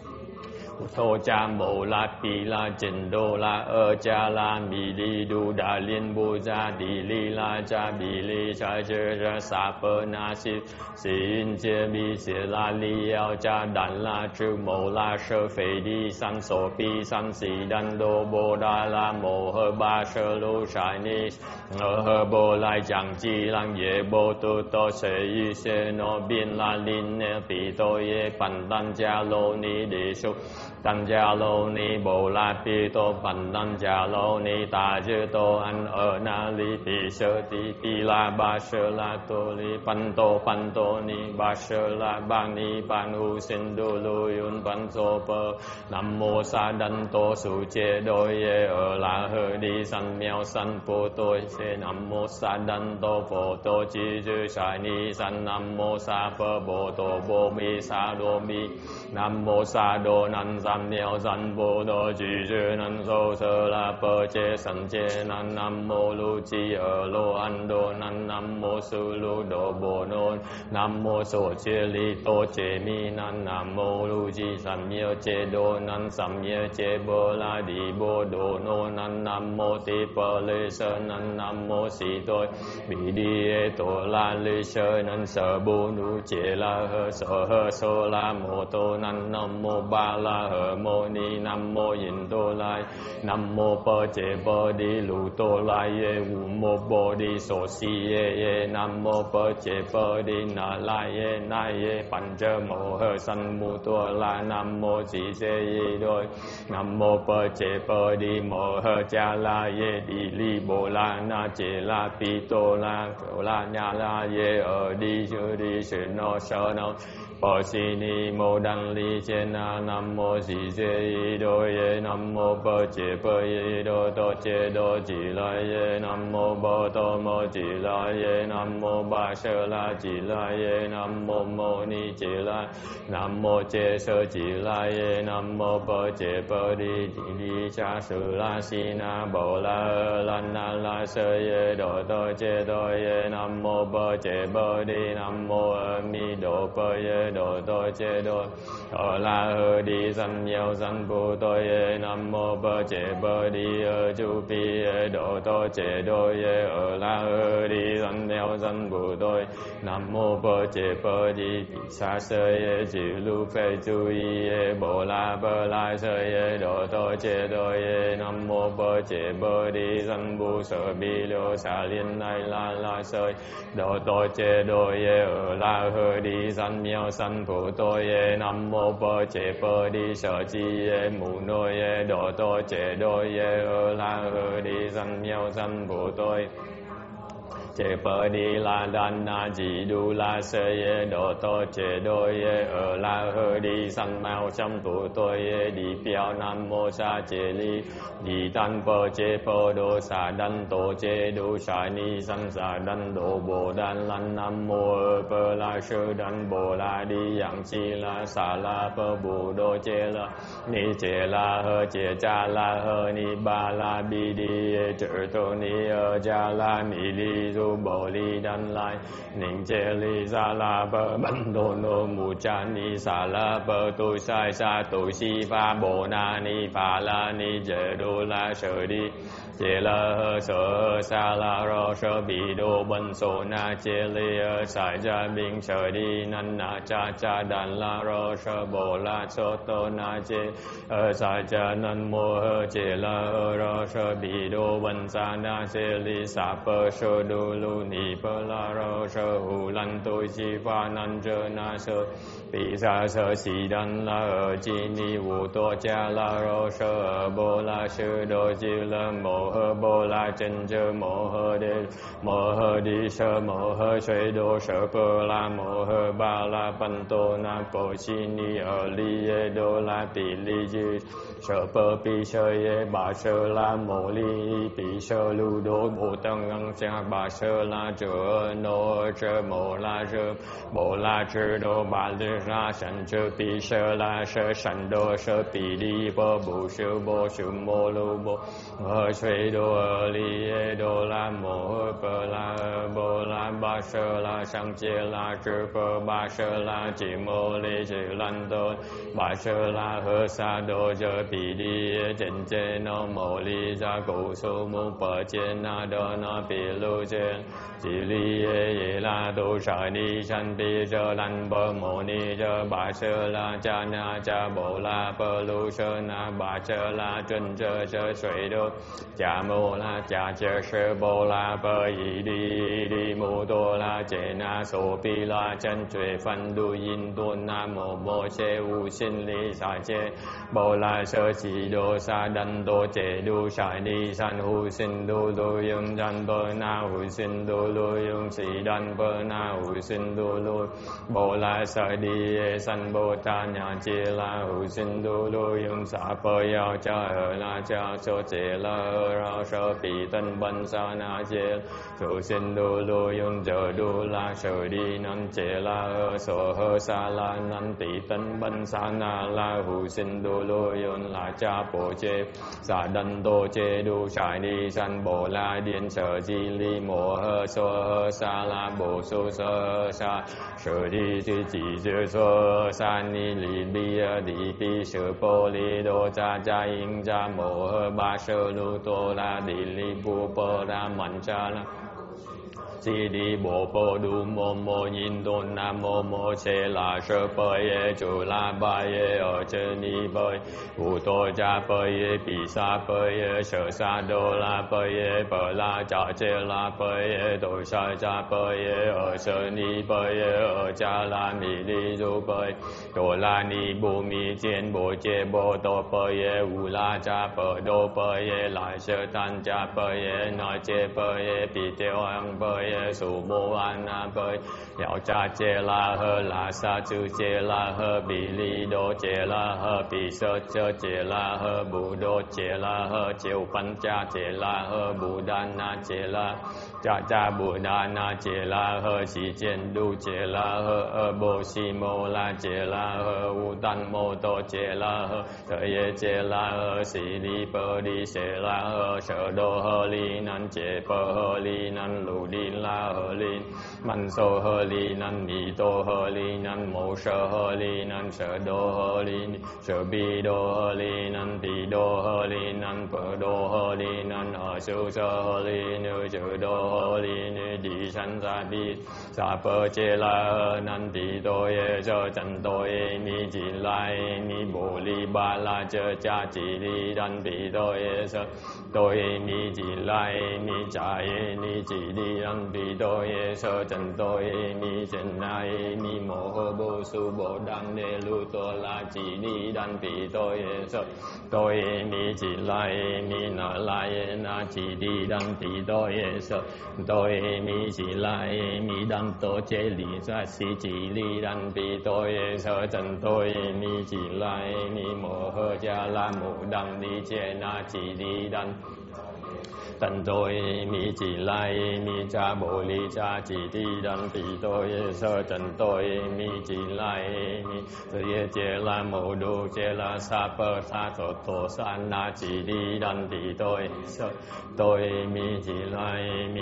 thô cha mô la pi la chên đô la ơ cha la mi li đu đà liên bồ gia đi li la cha bì li cha chơ ra sa pơ na si si in chê mi si la li ao cha đàn la chư mô la sơ phê đi san sô pi san si đan đô bồ đà la mô hơ ba sơ lô sai ni ngơ hơ bồ lai chẳng chi lang ye bồ tu tô se y se no biên la linh ne pi tô ye pan tan cha lô ni đi su tăng gia lô ni bồ la pi tô phần tăng gia lô ni ta chư tô an ở na li pi sơ ti pi la ba sơ la tô li pan tô pan tô ni ba sơ la ba ni pan hu sin du lu yun pan tô pơ nam mô sa đan tô su chê đôi ye ở la hơ đi san miao san po tô se nam mô sa đan tô phô tô chi chư sai ni san nam mô sa pơ bồ tô bồ mi sa đô mi nam mô sa đô nan san miao san vô đô chi chư nan sô sơ la pơ chê san chê nan nam mô lu chi ở lô an đô nan nam mô su lu đô bồ nôn nam mô sô chê li tô chê mi nan nam mô lu chi san miao chê đô nan san miao chê bô la đi bô đô nô nan nam mô ti pơ lê sơ nan nam mô si tôi bị đi e tô la lê sơ nan sơ bô nu chê la hơ sơ hơ sô la mô tô nan nam mô ba la hơ hờ mô ni nam mô yin tô lai nam mô bơ chế bơ đi lù tô lai ye u mô bồ đi sô si ye ye nam mô bơ chế bơ đi na lai ye na ye pan chơ mô hơ san mu tô la nam mô chỉ se ye đôi nam mô bơ chế bơ đi mô hơ cha la ye đi li bồ la na chế la pi tô la cổ la nha la ye ở đi chư đi sư no sơ no bồ si ni mô đăng li trên na nam mô si se y đô ye nam mô bơ chế bơ ye đô tô chế đô chỉ la ye nam mô bồ tô mô chỉ la ye nam mô ba sơ la chỉ la ye nam mô mô ni chỉ la nam mô chế sơ chỉ la ye nam mô bơ chế bơ đi chỉ đi cha sư la si na bồ la la na la sơ ye đô tô chế đô ye nam mô bơ chế bơ đi nam mô a mi đô bơ ye đô tô chế đô ở la hơ đi san nhiều san bồ tô ye nam mô bơ chế bơ đi ở chu pi ye đô tô chế đô ye ở la hơ đi san nhiều san bồ tô nam mô bơ chế bơ đi sa sơ ye chư lu phê chu y ye bồ la bơ la sơ ye đô tô chế đô ye nam mô bơ chế bơ đi san bu sở bi liêu sa liên lai la la sơ đô tô chế đô ye ở la hơ đi san nhiều san bồ tô ye nam mô bơ chế bơ đi sở chi ye mù nô ye đô tô chế đô ye ở la hơ đi san nhiều san bồ tô chế bơ đi la đan na chỉ đu la sơ ye đô tô chế đô ye ở la hơ đi san mao trăm bồ tô ye đi piao nam mô sa chế li đi tan bơ chế bơ đô sa đan tô chế đô sa ni san sa đan đô bồ đan lan nam mô bơ la sư đan bồ la đi yang chi la sa la bơ bồ đô chế la ni chế la hơ chế cha la hơ ni ba la bi đi chữ tô ni ơ cha la ni li du bồ li đan lai ninh chế li sa la bơ bần đô nô mù cha ni sa la bơ tu sai sa tu si pha bồ na ni pha la ni chế đô la sơ đi chế la hơ sơ sa la ro sơ bị đô bần sô na chế li ơ sai cha binh sơ đi nan na cha cha đan la ro sơ bồ la sô tô na chế ơ sai cha nan mô hơ chế la hơ ro sơ bị đô bần sa na chế li sa pơ sơ đô lu ni pơ la ro sơ hù lan tôi chi pha nan chơ na sơ bị sa sơ si đan la ơ chi ni vu tô cha la ro sơ bồ la sư đô chi la mô hơ bồ la chân chơ mô hơ đê mô hơ đi sơ mô hơ suy đô sơ pơ la mô hơ ba la pan tô na bồ chi ni ở li ye đô la tỷ li chư sơ pơ pi sơ ye ba sơ la mô li pi sơ lu đô bồ tăng ngăng cha ba sơ la chơ nô chơ mô la chơ bồ la chơ đô ba lư ra sanh chơ pi sơ la sơ sanh đô sơ pi đi bơ bồ sơ bồ sơ mô lu bồ hơ suy đô ở li ye đô la mô hơ pơ la bồ la ba sơ la sang chê la chơ pơ ba sơ la chỉ mô li chư lan tôn ba sơ la hơ sa đô chơ pi đi chân chê no mô li ra cụ su mô pơ chê na đô no pi lu chê chỉ li ye ye la tu sa ni san pi chơ lan bơ mô ni chơ ba sơ la cha na cha bồ la pơ lu sơ na ba sơ la chân chơ chơ suy đô cha mô la cha chơ sơ bồ la pơ y đi đi mô tô la chê na so pi la chân chuy phan du yin tôn na mô mô chê u xin li sa chê bồ la sơ chỉ đô sa đan tô chê đu sa ni san hu xin đô đô yung chan bơ na hu xin đô lô yung si đan bơ na hu xin đô lô bồ la sơ đi san bồ ta nhà chê la hu xin đô lô yung sa bơ yao cha ở la cha so chê la ra sơ pi tân bần sa na chê so xin đô lô yung giờ đô la sơ đi nan chê la so hơ sa la nan tỷ tân bần sa na la hu xin đô lô yung la cha bồ chê sa đan tô chê đu sa ni san bồ la điên sở chi li mô hơ so hơ sa la bồ so sơ hơ sa sở đi chi chỉ chư so sa ni li bi đi pi sở bồ li đô cha cha yin cha mô hơ ba sơ lu tô la đi li bu bơ la man cha la Chi đi bộ bồ đu mô mô nhìn tôn nam mô mô chê la sơ bơ ye chủ la ba ye ở chân ni bơi u tô cha bơ ye bì sa bơ ye sở sa đô la bơ ye bờ la cha chê la bơ ye tổ sa cha bơ ye ở sơn ni bơ ye ở cha la mi đi du bơ tổ la ni bù mi chiên bồ chê bồ tô bơ ye u la cha bơ đô bơ ye lại sơ tan cha bơ ye nói chê bơ ye bì tiêu ăn bơ ye su mô an na bơ yao cha chê la hơ la sa chư chê la hơ bì li đô chê la hơ bì sơ chơ chê la hơ bù đô chê la hơ chiêu phân cha chê la hơ bù đan na chê la cha cha bù đan na chê la hơ si chiên đu chê la hơ ơ bồ si mô la chê la hơ u tan mô tô chê la hơ sở ye chê la hơ si li bơ đi chê la hơ sở đô hơ li nan chê bơ hơ li nan lù đi la hơ li man sô hơ li nan mi tô hơ li nan mô sơ hơ li nan sở đô hơ li sở bi đô hơ li nan tỳ đô hơ li nan bờ đô hơ li nan ở su sơ hơ li nữ chữ đô hơ li nữ đi san sa bi sa bơ chê la hơ nan tỳ tô ye sơ chân tô ye mi chỉ lai mi bồ li ba la chơ cha chỉ li đan tỳ tô ye sơ tô ye mi chỉ lai mi cha ye ni chỉ đi đan tỳ tô ye sơ chân tô ye mi chân na ye mi mô hơ bồ su bồ đam nê lu tô la chỉ đi đan tỳ tô ye sơ tô ye mi chỉ lai mi na la ye na chỉ đi đan tỳ tô ye sơ tô ye mi chỉ lai mi đan tô chê li sa si chỉ li đan tỳ tô ye sơ chân tô ye mi chỉ lai mi mô hơ cha la mô đam ni chê na chỉ đi đan tần tôi mi chỉ lai mi cha bồ li cha chỉ đi đan tỳ tôi sơ tần tôi mi chỉ lai mi sơ ye chê la mô đô chê la sa pơ sa thô thô sa na chỉ đi đan tỳ tôi sơ tôi mi chỉ lai mi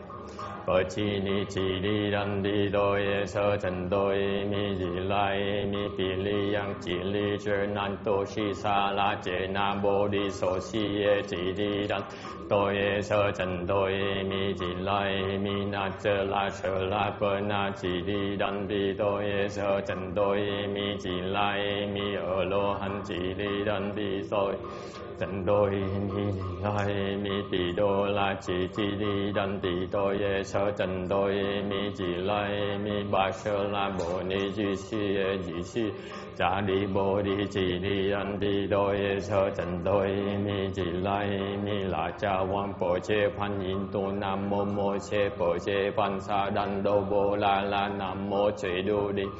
bờ chi ni chỉ đi đan đi đôi sơ chân đôi mi chỉ lai mi pi li yang chỉ li chơ nan tô si sa la chê na bồ đi so si ye chỉ đi đan đôi sơ chân đôi mi chỉ lai mi na chơ la chơ la bờ na chỉ đi đan đi đôi sơ chân đôi mi chỉ lai mi ở lô han chỉ đi đan đi đôi chân đôi mi lai mi tỳ đô la chỉ chỉ đi đan tỳ đôi sơ chân đôi mi chỉ lai mi ba sơ la bồ ni chỉ si chỉ si cha đi bồ đi chỉ đi đan tỳ đôi sơ chân đôi mi chỉ lai mi là cha quan bồ chê phan yin tu nam mô mô chê bồ chê phan sa đan đô bồ la la nam mô chê đô đi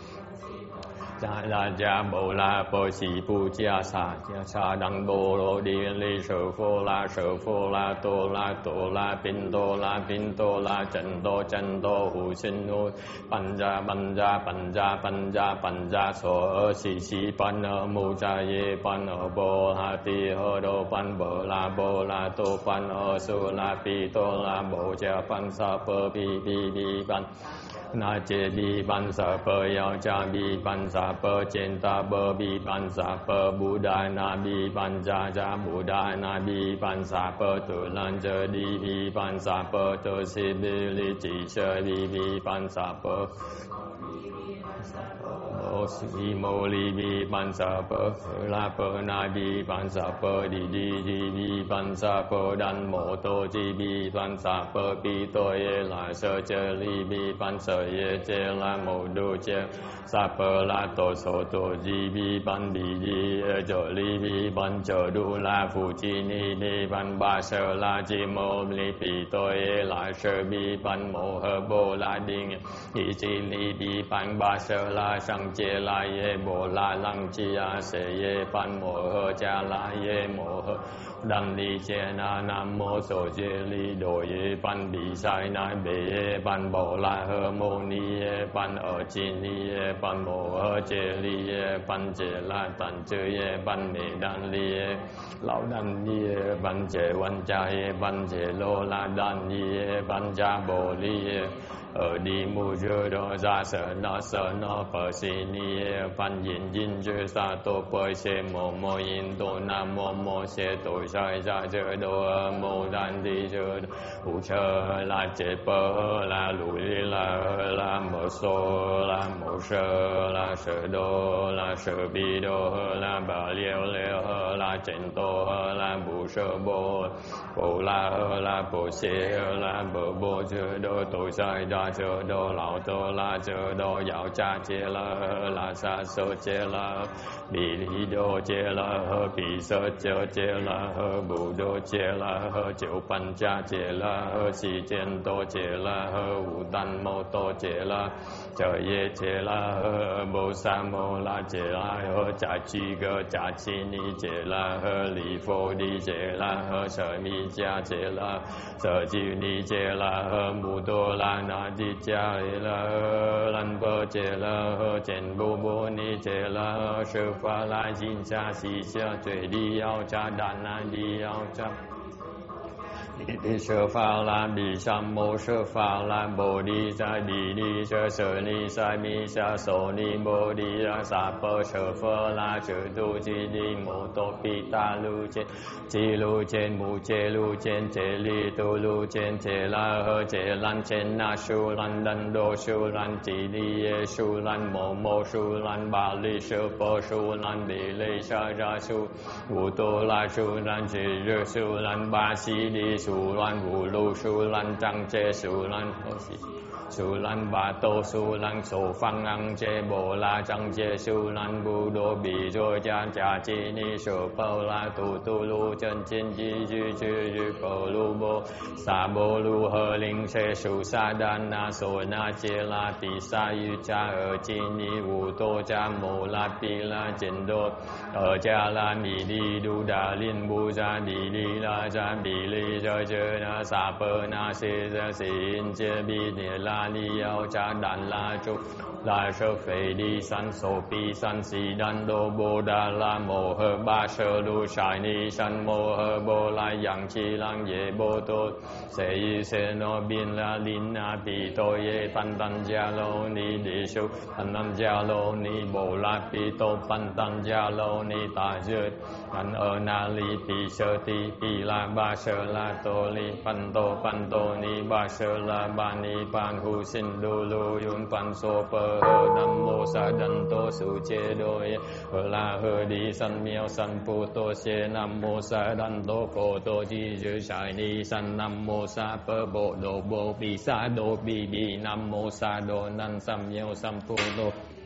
cha la cha bồ la bồ si pu cha sa cha sa đăng bồ lô đi li sở phô la sở phô la tô la tô la pin tô la pin tô la chân tô chân tô hu sinh nu pan ja pan ja pan ja pan ja pan ja so ở si si pan ở mu cha ye pan ở bồ ha ti hơ đô pan bồ la bồ la tô pan ở su la pi tô la bồ cha pan sa pơ pi pi pi pan na chê bi ban sa pơ yao cha bi ban sa pơ chen ta bơ bi ban sa pơ bu đà na bi ban cha cha bu đà na bi ban sa pơ tu lan chơ đi bi ban sa pơ tu si bi li chỉ chơ bi bi ban sa pơ bồ si mô li bi ban sa pơ la pơ na bi ban sa pơ đi đi đi bi ban sa pơ đan mô tô chi bi ban sa pơ pi tô ye la sơ chơ li bi ban sơ ye chê la mô đô chê sa pơ la tô so tô di bi ban đi di chơ li bi ban chơ đu la phụ chi ni bi ban ba sơ la chi mô li pi tô ye la sơ bi ban mô hơ bồ la đinh y chi li bi ban ba sơ la sang chê la ye bồ la lăng chi a se ye ban mô hơ cha la ye mô hơ đan đi chê na nam mô so chê li đồ ye ban đi sai na bê ye ban bồ la hơ mô ni ye ban ở chi ni ye ban mô hơ chê li ye ban chê la tan chê ye ban nê đan li ye lão đan ni ye ban chê văn cha ye ban chê lô la đan ni ye ban cha bồ li ye ở đi mu dơ đô ra sở nó sở nó phở xì ni văn yin yin dơ sa tô bơi xê mô mô yin tô nam mô mô xê tô sai ra chơ đô mô đan đi chơ u chơ la chê pơ la lù li la la mô sô la mô sơ la sơ đô la sơ bi đô la bà liêu liêu la chên tô la bù sơ bô bồ la la bồ xê la bồ bồ chơ đô tổ sai ra chơ đô lão tô la chơ đô yào cha chê la la sa sơ chê la bì li đô chê la bì sơ chơ chê la bù đô chê la triệu pan cha chê la si chen tô chê la u tan mô tô chê la chơ ye chê la bồ sa mô la chê la cha chi cơ cha chi ni chê la li phô đi chê la sở mi cha chê la sở chiu ni chê la mù tô la na di cha la lan bơ chê la chen bô bô ni chê la sư pha la jin cha si cha tuệ đi ao cha đàn na đi ao cha đi sơ pha la bì sam mô sơ pha la bồ đi sa đi đi sơ sơ ni sa mi sa so ni bồ đi ra sa pơ sơ phơ la sơ tu chi đi mô tô pi ta lu chen chi lu chen mu chê lu chen chê li tu lu chen chê la hơ chê lan chen na su lan đan đô su lan chi đi ye su lan mô mô su lan ba li sơ pơ su lan bì li sa ra su vu tô la su lan chê rơ su lan ba si đi su lan vu lu su lan trăng chê su lan su lan ba tô su lan sổ phăng ăn chê bồ la trăng chê su lan bu đô bì rồi cha cha chi ni sổ pâu la tu tu lu chân chín chi chư chư chư cầu lu bô sa bô lu hơ linh chê su sa đan na sổ na chê la tì sa yu cha ở chi ni vu tô cha mô la pi la chen đô ở cha la mi đi đu đà liên bu ra đi đi la cha bì li chơ chơ na sa pơ na xê ra xin chê bi nè la ni ao cha đàn la trúc la sơ phê đi san sô pi san si đan đô bô đà la mô hơ ba sơ lu sai ni san mô hơ bô la yang chi lang ye bô tô se y se no bin la lin na pi tô ye pan tan gia lô ni đi su pan tan gia lô ni bô la pi tô pan tan gia lô ni ta dư pan ơ na li pi sơ ti pi la ba sơ la tô li pan tô pan tô ni ba sơ la ba ni pan hu sin đô lô yun pan so pơ hơ nam mô sa đan tô su chê đô ye hơ la hơ đi san miao san pu tô xê nam mô sa đan tô phô tô chi dư sai ni san nam mô sa pơ bộ đồ bô bì sa đô bì bì nam mô sa đô nan sam miao sam pu tô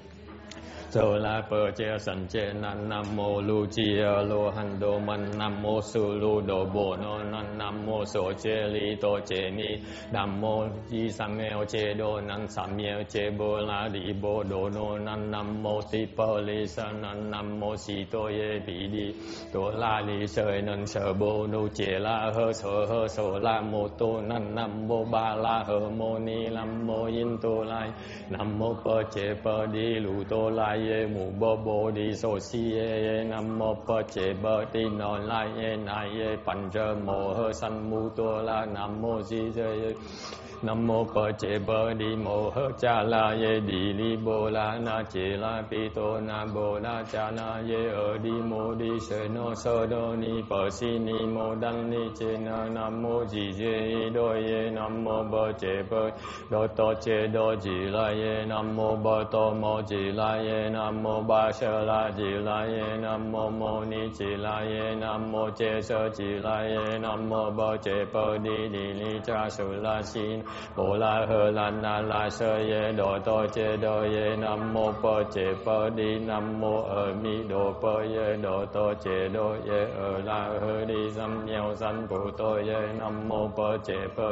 sơ la pơ chê san chê nan nam mô lu chi lô han đô man nam mô su lu đồ bồ nô nan nam mô so chê li tô chê mi nam mô chi sam mèo chê đô nan sam mèo chê bô la đi bô đồ nô nan nam mô ti pơ li sa nan nam mô si tô ye bì đi tô la li sơi nan sơ bô nô chê la hơ sơ hơ sơ la mô tô nan nam mô ba la hơ mô ni nam mô yin tô lai nam mô pơ chê pơ đi lù tô lai ye mù bô bô đi sô si ye nam mô pơ chê bơ ti nô lai ye nai ye pan chơ mô hơ san mu tô la nam mô si ye nam mô pơ chê bơ đi mô hơ cha la ye đi li bô la na chê la pi tô na bô la cha na ye ở đi mô đi sơ nô sơ đô ni pơ si ni mô đan ni chê na nam mô ji ye đô ye nam mô pơ chê bơ đô tô chê đô ji la ye nam mô pơ tô mô ji la ye nam mô ba sơ la ji la ye nam mô mô ni ji la ye nam mô chê sơ ji la ye nam mô pơ chê bơ đi đi li cha su la xin bồ la hơ lan na la sơ ye đồ tô chê đô ye nam mô pơ chê pơ đi nam mô ở mi đồ pơ ye đồ tô chê đô ye ở la hơ đi sam nheo san phụ tô ye nam mô pơ chê pơ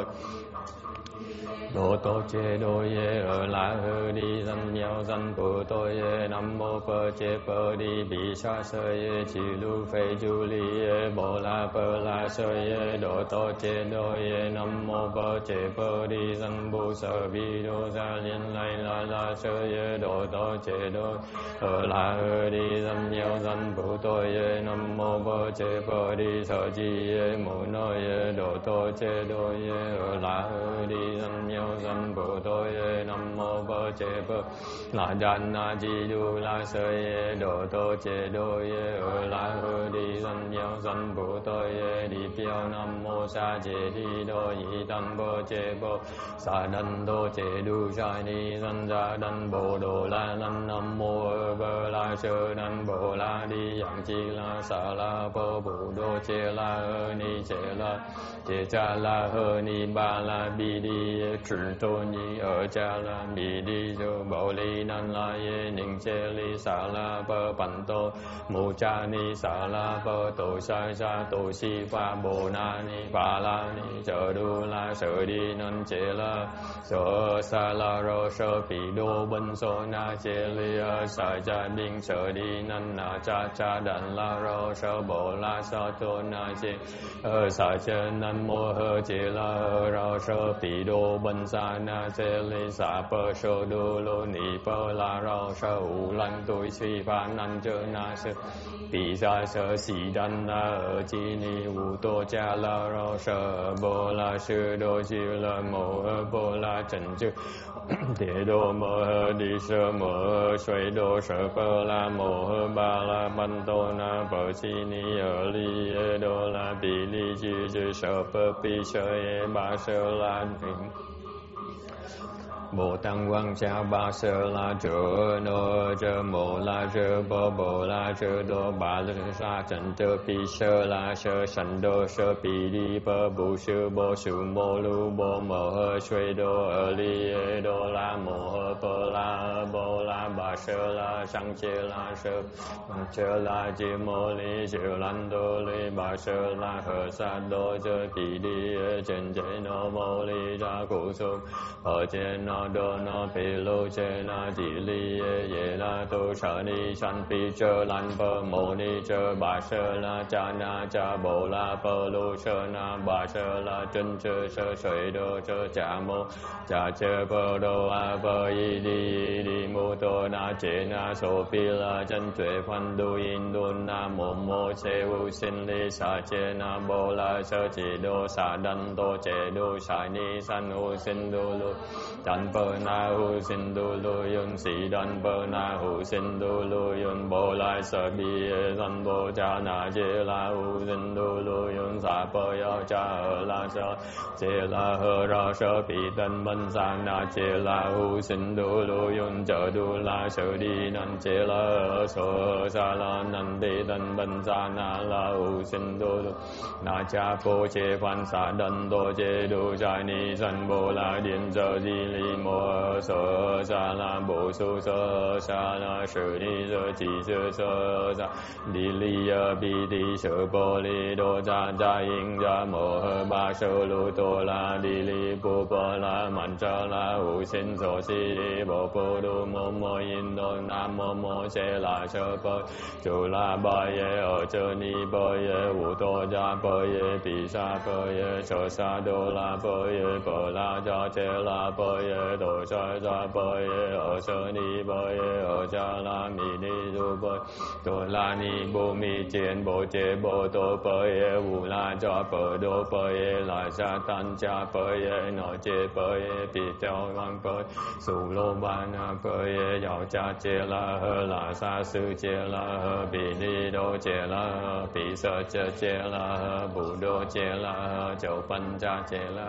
đồ tô chê đô ye ở la hơ đi san nheo san phụ tô ye nam mô pơ chê pơ đi bì sa sơ ye chi lu phê chu li ye bồ la pơ la sơ ye đồ tô chê đô ye nam mô pơ chê pơ đi san bu sơ bi đô sa liên lai la la sơ ye đồ tô chê đô ở la hơ đi san nheo san phụ tô ye nam mô pơ chê pơ đi sơ chi ye mô nô ye đồ tô chê đô ye ở la hơ đi san miêu san bồ tô ye nam mô bơ chế bơ la đan na di đu la sơ ye đồ tô chế đô ye ở la hơ đi san miêu san bồ tô ye đi piao nam mô sa chế đi đô nhị tan bơ chế bơ sa đan đô chế đu sa ni san ra đan bồ đồ la lan nam mô bơ la sơ đan bồ la đi yang chi la sa la bơ bồ đô chế la hơ ni chế la chế cha la hơ ni ba la bi đi trừ tô ni ở cha la bi đi cho bảo li nan la ye ning chế li sa la bơ pan tô mô cha ni sa la bơ tổ sa sa tổ si pha bồ na ni pa la ni chờ đu la sợ đi nan chế la sợ sa la rô sơ pi đô bên so na chế li sa cha binh sợ đi nan na cha cha đàn la rô sơ bồ la sa tô na chế sa cha nan mô hơ chế la hơ rô sơ pi đô bên sa na chế li sa pơ sơ đô lô ni pơ la rô sơ u lan tôi si pha nan chơ na sơ pi sa sơ si đan na ở chi ni u tô cha la rô sơ bồ la sư đô chi la mô hơ bồ la trần chư thế đô mô hơ đi sơ mô hơ xoay đô sơ pơ la mô hơ ba la ban tô na bờ chi ni ở li e đô la pi li chi chư sơ pơ pi sơ e ba sơ la Bồ Tăng Quang Cha Ba Sơ La Chơ Nô Chơ Mô La Chơ Bô Bồ La Chơ Đô Ba Lư Sa Trần Chơ Pi Sơ La Sơ Sanh Đô Sơ Pi Đi Bơ Bù Sư Bô Sư Mô Lưu Bô Mô Hơ Xuê Đô Ở Li E Đô La Mô Hơ Bô La Bô La Ba Sơ La Sang Chê La Sơ Chơ La Chê Mô Li Chơ Lan Đô Li Ba Sơ La Hơ Sa Đô Chơ Pi Đi Trần Chê Nô Mô Li Ra Cụ Sung Ở Trên Nô đô nó pi lô chê na chỉ li ye la tu sa ni san pi chơ lan pơ mô ni chơ ba sơ la cha na cha bồ la pơ lô sơ na ba sơ la chân chơ sơ sợi đô chơ cha mô cha chơ pơ đô a pơ y đi đi mô tô na chê na so pi la chân tuệ phan đô in đô na mô mô chê u sin li sa chê na bồ la sơ chỉ đô sa đan tô chê đô sa ni san u sin đô lô chân pơ na hu sin đô lô yun sĩ đan bơ na hu sin đô lô yun bồ lai sơ bi san bồ cha na chê la hu sin đô lô yun sa bơ yao cha ở la sơ chê la hơ ra sơ pi tân bân sa na chê la hu sin đô lô yun chơ đô la sơ đi nan chê la sơ sa la nan đi tân bân sa na la hu sin đô lô na cha bồ chê phan sa đan đô chê đô cha ni san bồ la điện chơ di li mô sơ sa la bồ su sơ sa la sư đi sơ chỉ sơ sơ sa đi li ơ bi đi sơ bồ li đô cha cha yin cha mô hơ ba sơ lu tô la đi li bồ bồ la man cha la hu sin sô si đi bồ bồ đô mô mô yin đô nam mô mô chê la sơ bồ chu la ba ye ở chơ ni bồ ye wu tô cha bồ ye pi sa bồ ye sơ sa đô la bồ ye bồ la cha chê la bồ ye đô cha cha bơ ye ở sơ ni bơ ye ở cha la mi ni du bơ tô la ni bồ mi chiên bồ chế bồ tô bơ ye wu la cha bơ đô bơ ye la cha tan cha bơ ye no chế bơ ye pi chao wang bơ su lô ba na bơ ye yao cha chế la hơ la sa sư chế la hơ bi ni đô chế la hơ pi sơ chế chế la hơ bù đô chế la hơ châu pan cha chế la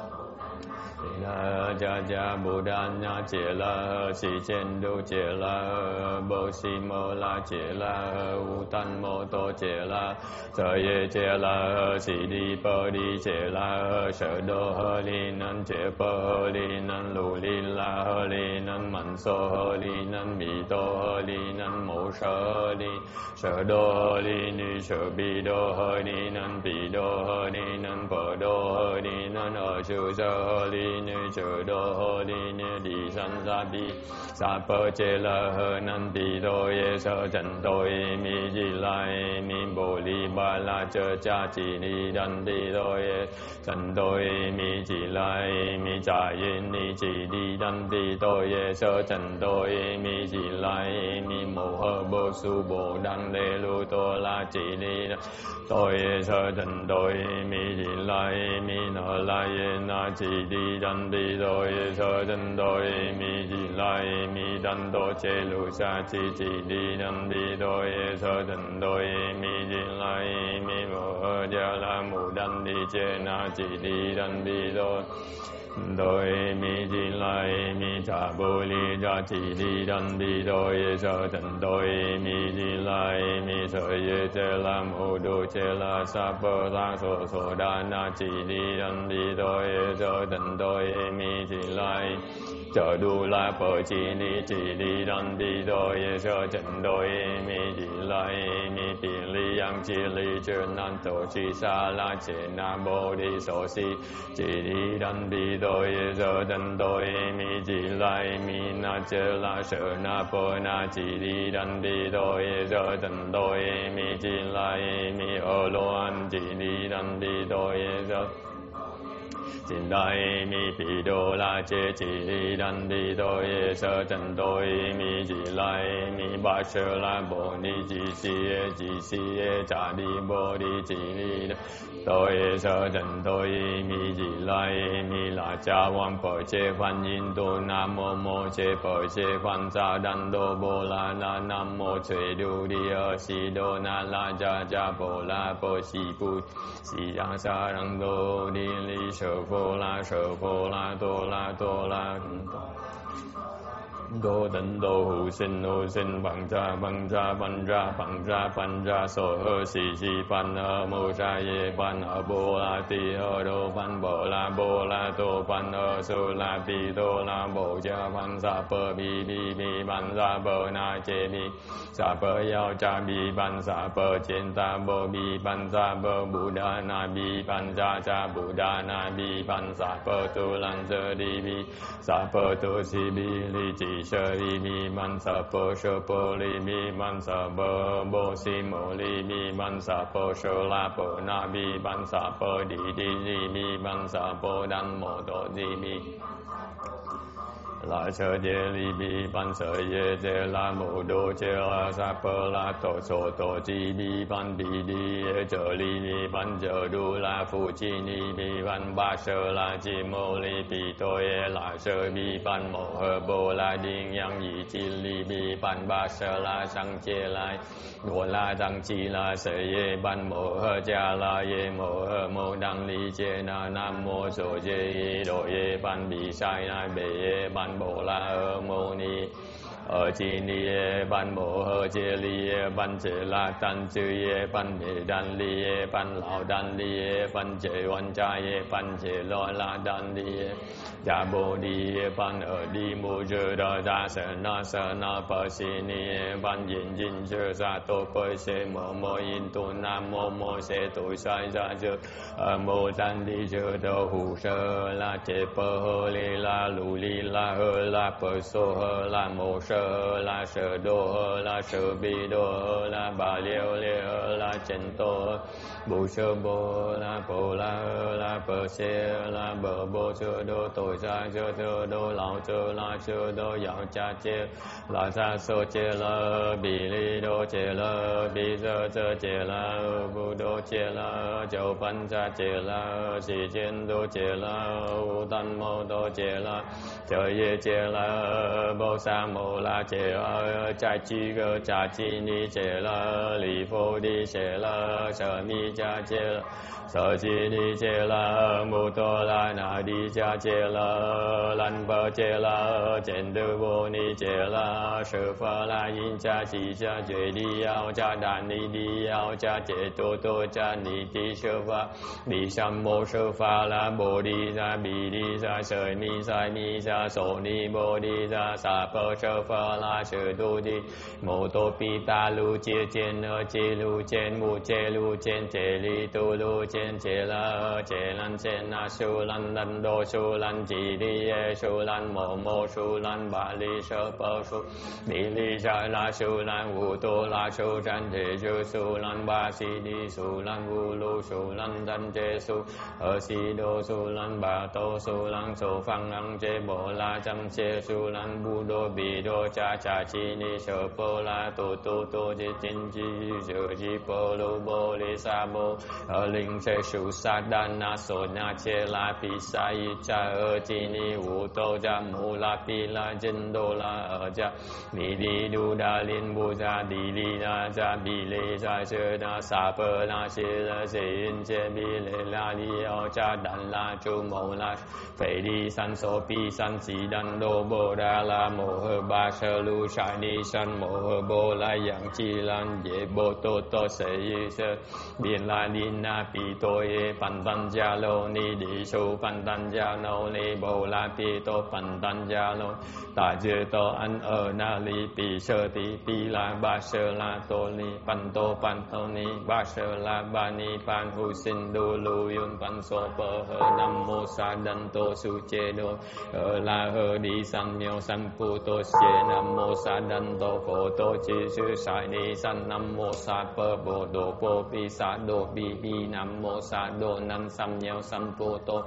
la cha cha bồ đan nha chế la si chen đô chế la bồ si mô la chế la u tan mô tô chế la sở ye chế la si đi bơ đi chế la sở đô hơ li nan chế bơ hơ li nan lù li la hơ li nan man so hơ li nan mi tô hơ li nan mô sở hơ li sở đô hơ li ni sở bi đô hơ li nan bi đô hơ li nan bờ đô hơ li nan ở chư sở hơ li ni chư đô hơ li ni đi san sa bi sa pơ chê la hơ nan ti đô ye sơ trần đô ye mi di lai mi bồ li ba la chơ cha chi ni đan ti đô ye trần đô ye mi chi lai mi cha ye ni chi đi đan đan đi tô ye sơ trần tô ye mi chỉ lai mi mô hơ bô su bồ đan lê lu tô la chỉ đi tô ye sơ trần tô ye mi chỉ lai mi nơ la ye na chỉ đi đan đi tô ye sơ trần tô ye mi chỉ lai mi đan tô chê lu sa chỉ chỉ đi đan đi tô ye sơ trần tô ye mi chỉ lai mi mô hơ gia la mù đan đi chê na chỉ đi đan đi tô đôi mi chỉ lai mi cha bồ li cha chỉ đi đan đi đôi sơ trần đôi mi chỉ lai mi sơ ye chê la mô đô chê la sa pơ la sô sô đa na chỉ đi đan đi đôi sơ trần đôi mi chỉ lai chợ đu la pơ chỉ đi chỉ đi đan đi đôi sơ trần đôi mi chỉ lai mi tỳ li yang chỉ li chơn nan tổ chỉ sa la chê na bồ đi sô si chỉ đi đan đi đôi sơ trần đôi mi chỉ lai mi na chê la sơ na pơ na chỉ đi đan đi đôi sơ trần đôi mi chỉ lai mi ô lô an chỉ đi đan đi đôi sơ Chính đại mi phi đô la chế chỉ đi đan đi đôi sơ trần đôi mi chỉ lai mi ba sơ la bồ ni chỉ si chỉ si trả đi bồ đi chỉ đi đôi sơ trần đôi mi chỉ lai mi là cha văn bờ chế văn yin đô nam mô mô chế bờ chế văn sa đan đô bồ la na nam mô chế đu đi ơ si đô na la cha cha bồ la bồ si bù si yang sa rang đô đi li sơ vô la sơ vô la tô la tô la đô tấn đô hữu sinh hữu sinh bằng cha bằng cha bằng cha bằng cha bằng cha sổ hơ xì xì bằng hơ mô cha ye bằng hơ bô la tì hơ đô bằng bồ la bô la tô bằng hơ sô la tì tô la bồ cha bằng sa pơ bi bi bi bằng sa pơ na chê bi sa pơ yao cha bi bằng sa pơ chên ta bô bi bằng sa pơ bù đa na bi bằng cha cha bù đa na bi bằng sa pơ tu lan sơ đi bi sa pơ tu si bi li chỉ sơ li mi man sa po sho po li mi man sa bo bo si mo li mi man sa po sho la po na bi man sa po di di li mi man sa po dan mo do di mi la sơ je li bi ban sơ ye je la mô đô je la sa pơ la tô sô tô chi bi ban bi đi chơ li mi ban chơ đu la phu chi ni bi ban ba sơ la chi mô li bi tô ye la sơ bi ban mô hơ bô la điên yang yi chi li bi ban ba sơ la sang chê lai đô la tăng chi la sơ ye ban mô hơ cha la ye mô hơ mô đăng li chê na nam mô sô je đô ye ban bi sai na bê ye ban bồ la ơ mô ni ở chi ni ban mô hơ chê li ban chê la tan chư ye ban mê đan li ban lão đan li ban chê văn cha ye ban chê lo la đan li cha bồ đi ban ở đi mô chơ đa ra sơ na sơ na pa si ni ban yin yin chơ sa tô pơ se mô mô yin tu nam mô mô se tu sai ra chơ mô đan đi chơ đô hù sơ la chê pơ hơ li la lù li la hơ la pơ sô hơ la mô sơ la sơ đô hơ la sơ bi đô hơ la bà liêu liêu hơ la chen tô bù sơ bô la bồ la hơ la pơ se la bờ bô sơ đô tội sa chơ chơ đô lão chơ la chơ đô yao cha chê la sa sô chê la bì li đô chê la bì sơ chơ chê la bù đô chê la châu pan cha chê la xì chen đô chê la u tan mô đô chê la chơ ye chê la bô sa mô la chê la cha chi cơ cha chi ni chê la li phô đi chê la sơ mi cha chê la sơ chi ni chê la mô tô la na đi cha chê la lan bơ chê la chen đơ vô ni chê la sơ pha la yin cha chi cha chê đi ao cha đàn ni đi ao cha chê tô tô cha ni ti sơ pha đi sam mô sơ pha la bồ đi ra bì đi ra sơ mi sa mi sa sô ni bồ đi ra sa pơ sơ pha bơ la sư tu di mô tô pi ta lu chia trên ơ chê lu trên mu chê lu trên chê li tu lu trên chê la ơ chê lan trên na su lan lan đô su lan chỉ đi e su lan mô mô su lan ba li sơ bơ su đi li sa la su lan vu tô la su chan thế sư su lan ba si đi su lan vu lu su lan dan chê su ơ si đô su lan ba tô su lan su phăng lăng chê bồ la chăm chê su lan bu đô bì đô cha cha chi ni sơ bô la tu tu tu chi chín chi sư chi bô lu bô li sa bô ơ linh chê su sa đan na so na chê la pi sa y cha ơ chi ni vu tô cha mu la pi la jin đô la ơ cha mi đi du đa linh bu cha đi li na cha bi lê cha sơ na sa bơ la chê la chê in chê bi lê la li ơ cha đan la chu mô la phê đi san so pi san si đan đô bô đa la mô hơ ba sơ lu sa ni san mô hơ bô la yang chi lan dễ bô tô tô se y sơ biên la din na pi tô ye pan tan gia lô ni đi su pan tan gia lô ni bô la pi tô pan tan gia lô ta dư tô an ở na li pi sơ ti pi la ba sơ la tô ni pan tô pan tô ni ba sơ la ba ni pan hu sin du lu yun pan so pơ hơ nam mô sa đan tô su chê đô ở la hơ đi san miêu san pu tô chê nam mô sa đan tô phô tô chi sư sai đi san nam mô sa pơ bồ đô bồ pi sa đô bi bi nam mô sa đô nan sam miêu san pu tô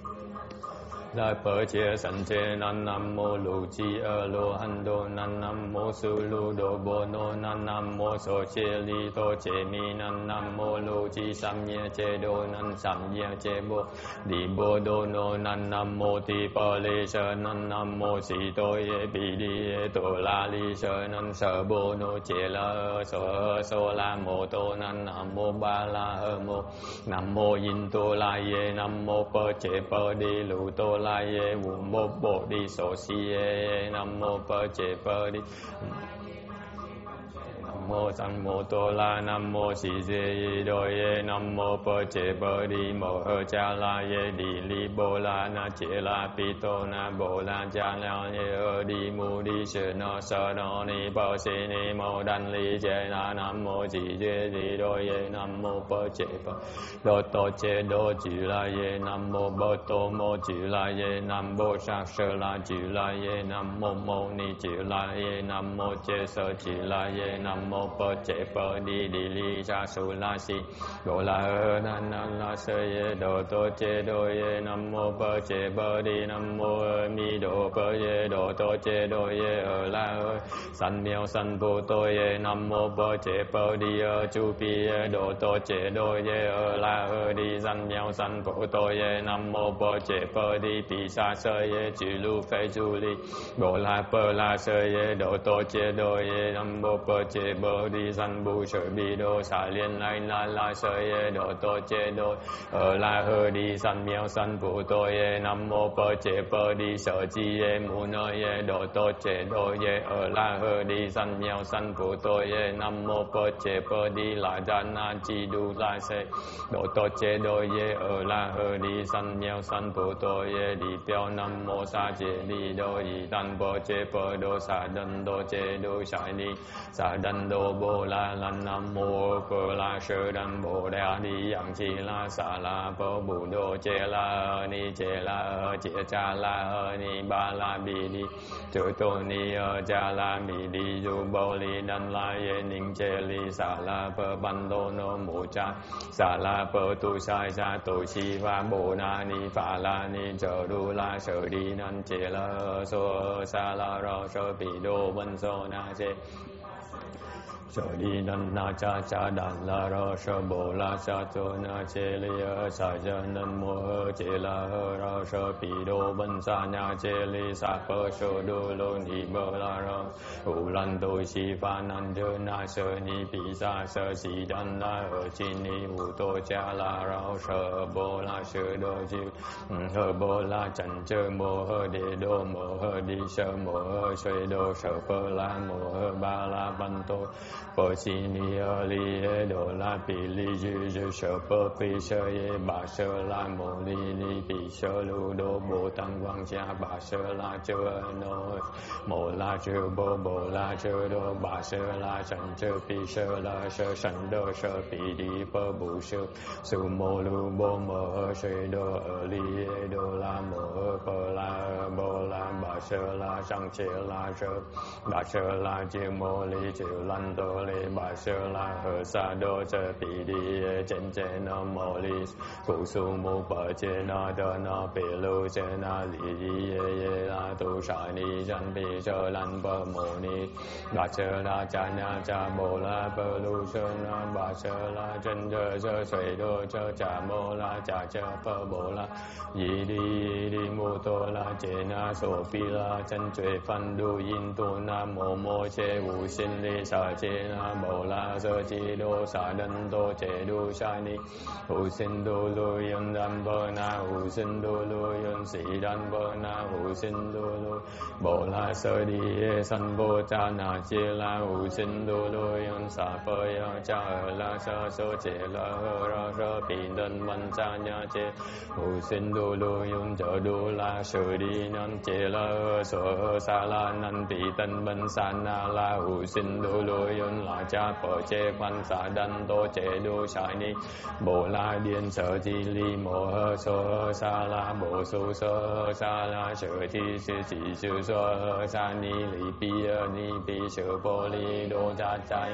đại phở chia sanh chế nan nam mô lu chi ơ lô han đô nan nam mô su lu đô bồ nô nan nam mô so chê li tô chê mi nan nam mô lu chi sam nhê chê đô nan sam nhê chê bồ đi bồ đô nô nan nam mô ti pơ lê sơ nan nam mô si tô yê bi đi yê tô la li sơ nan sơ bồ nô chê la so so la mô tô nan nam mô ba la hơ mô nam mô yin tô la yê nam mô pơ chê pơ đi lu tô la ye vu mô bồ đi so si ye nam mô pơ chê pơ đi nam mô san mô tô la nam mô si dê y đô ye nam mô pơ chê pơ đi mô hơ cha la ye đi li bô la na chê la pi tô na bô la cha la ye ơ đi mu đi sư no sơ no ni pơ si ni mô đan li chê na nam mô si dê y đô ye nam mô pơ chê pơ đô tô chê đô chư la ye nam mô bô tô mô chư la ye nam mô sa sơ la chư la ye nam mô mô ni chư la ye nam mô chê sơ chư la ye nam mô pơ chê pơ đi đi li sa su la si đô la hơ nan nan la sơ ye đô tô chê đô ye nam mô pơ chê pơ đi nam mô mi đô pơ ye đô tô chê đô ye ở la hơ san miêu san pu tô ye nam mô pơ chê pơ đi ơ chu pi ye đô tô chê đô ye ở la hơ đi san miêu san pu tô ye nam mô pơ chê pơ đi pi sa sơ ye chư lu phê chu li bồ la pơ la sơ ye đô tô chê đô ye nam mô pơ chê pơ đi san bu sơ bi đô sa liên lai la la sơ ye đô tô chê đô ở la hơ đi san miêu san pu tô ye nam mô pơ chê pơ đi sở chi ye mu nơ ye đô tô chê đô ye ở la hơ đi san miêu san pu tô ye nam mô pơ chê pơ đi la jan na chi du la se đô tô chê đô ye ở la hơ đi san miêu san pu tô ye đi tiêu nam mô sa chê đi đô y tan pơ chê pơ đô sa đan đô chê đô sai đi sa đan đô bô la lan nam mô pơ la sơ đan bồ đà đi yang chi la sa la pơ bù đô chê la ni chê la chê cha la ni ba la bi đi chư tô ni cha la mi đi du bô li đan la ye ning chê li sa la pơ ban đô nô mô cha sa la pơ tu sai sa tu chi va bồ na ni pha la ni chơ đu la sơ đi nan chê la so sa la ro sơ pi đô vân so na chê sơ đi nan na cha cha đan la ro sơ bồ la sa tô na chê li ơ sa cha nan mô hơ chê la hơ ro sơ pi đô vân sa na chê li sa pơ sơ đô lô ni bơ la ro u lan tô si pha nan chơ na sơ ni pi sa sơ si đan la hơ chi ni u tô cha la ro sơ bồ la sơ đô chiu hơ bồ la chân chơ mô hơ đề đô mô hơ đi sơ mô hơ suy đô sơ pơ la mô hơ ba la văn tô bồ si ni ơ li e đô la pi li dư dư sơ bơ pi sơ ye bà sơ la mô li ni pi sơ lu đô bồ tăng quang cha bà sơ la chơ nô mô la chơ bô bồ la chơ đô bà sơ la sanh chơ pi sơ la sơ sanh đô sơ pi đi bơ bù sơ su mô lu bô mơ sơ đô ơ li e đô la mô bơ la bô la bà sơ la sang chê la sơ bà sơ la chê mô li chê lan đô li bà sơ la hơ sa đô chơ pi đi chen chê nô mô li cụ su mô bơ chê nô đô nô pi lu chê na li di ye ye la tu sa ni chan pi sơ lan bơ mô ni bà sơ la cha na cha bồ la bơ lu sơ na bà sơ la chân chơ chơ suy đô chơ cha mô la cha chơ bơ bồ la yi đi đi mô tô la chê na so pi la chân chuệ phan đu yin tu na mô mô chê wu xin li sa chê na bồ la sơ chi đô sa đân tô chê đu sa ni wu xin đô lu yun đan bơ na wu xin đô lu yun sĩ đan bơ na wu xin đô lu bồ la sơ đi san vô cha na chê la wu xin đô lu yun sa bơ ya cha ở la sa sơ chê la hơ ra sơ pi đơn văn cha nha chê wu xin đô lu yun chơ đô la sơ đi nan chê la hơ sơ sa la nan pi tân văn sa na la wu xin đô lu yun la cha bơ chê văn sa đan tô chê đô sa ni bồ la điên sở chi li mô hơ sơ sa la bồ su sơ sa la sơ chi sư chỉ sư sơ sa ni li pi ni pi sơ bồ li đô cha chai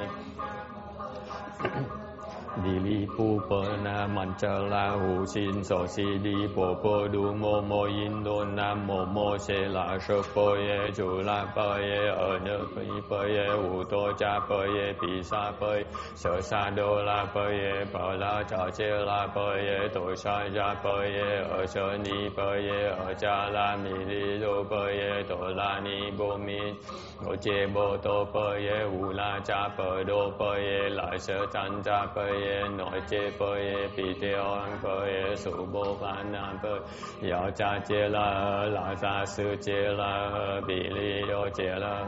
đi li pu pơ na man cha la hu xin so si đi po po du mô mô yin đô nam mô mô se la sơ po ye chu la po ye ở nhớ pi po ye hu tô cha po ye pi sa po sơ sa đô la po ye po la cha che la po ye tô sa cha po ye ở sơ ni po ye ở cha la mi li đô po ye tô la ni bô mi ngô che bô tô po ye hu la cha po đô po ye lại sơ chan cha po ye nội chê bơ ye pi tiêu an bơ ye su bô phan nam bơ yao cha chê la la sa sư chê la bi li đô chê la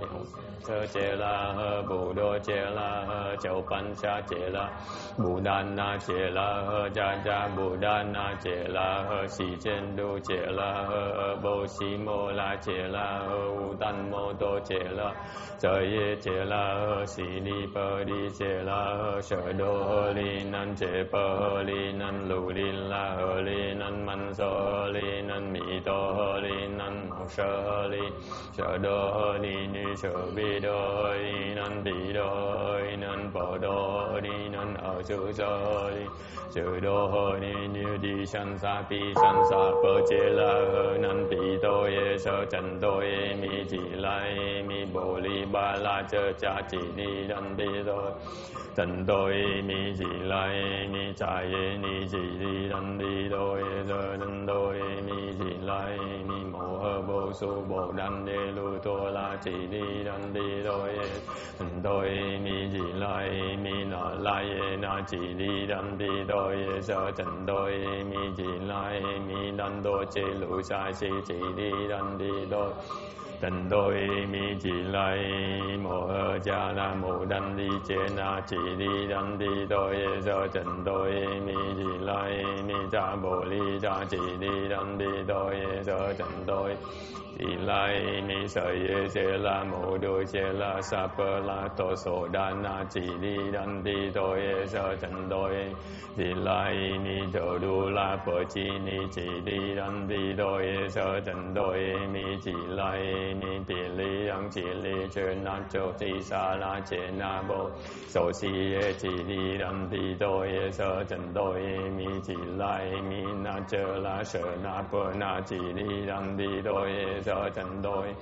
sơ chê la bù đô chê la châu pan cha chê la bù đan na chê la cha cha bù đan na chê la si chen đô chê la bô si mô la chê la u tan mô tô chê la sơ ye chê la si ni bơ đi chê la sơ đô li nan chê pơ li nan lu li la hơ li nan man sơ li nan mi tô hơ li nan mộc sơ li sơ đô hơ li ni sơ bi đô li nan bi đô li nan bồ đô li nan ở chữ sơ li chữ đô hơ ni như đi san sa pi san sa pơ chê la hơ nan bi tô ye sơ chân tô ye mi chỉ lai mi bồ li ba la chơ cha chỉ ni đan bi đô chân tô ye mi chỉ lai mi cha ye ni chỉ đi đan đi đô ye sơ chân tô ye mi chỉ lai mi mô hơ bồ su bồ đan ye lu tô la chỉ đi đan đi đô ye chân tô ye mi chỉ lai mi na la ye na chỉ đi đan đi đô ye sơ chân tô ye mi chỉ lai mi đan đô chê lu sa si chỉ đi đan đi đô chân tô ye mi chỉ lai mô hơ cha la mô đan đi chê na chỉ đi đan đi đô ye sơ chân tô ye mi chỉ lai mi cha bồ li cha chỉ đi đan đi đô ye sơ chân tô ye chỉ lai mi sơ ye chê la mô đô chê la sa pơ la tô sô đan na chỉ đi đan đi đô ye sơ chân tô ye chỉ lai mi chô đu la pơ chi ni chỉ đi đan đi đô ye sơ chân tô ye mi chỉ lai mi pi li yang chỉ li chê na chô ti sa la chê na bô sô si ye chỉ đi đan đi đô ye sơ chân tô ye mi chỉ lai mi na chê la sơ na pơ na chỉ đi đan đi đô ye sơ chân tô ye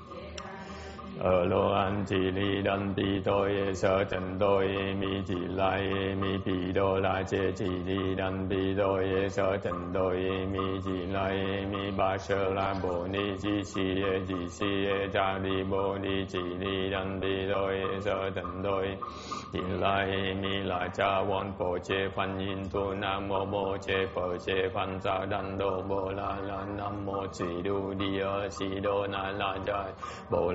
ở lô an chỉ li đan đi tô ye sơ chân tô ye mi chỉ lai mi pi đô la chê chỉ đi đan đi đô ye sơ chân tô ye mi chỉ lai mi ba sơ la bồ ni chi si ye chỉ si ye cha đi bồ ni chỉ đi đan đi đô ye sơ chân tô ye chỉ lai mi la cha won bồ chê phan yin tu nam mô mô chê phở chê phan sa đan đô bồ la la nam mô chỉ đu đi ơ si đô na la cha bồ la bồ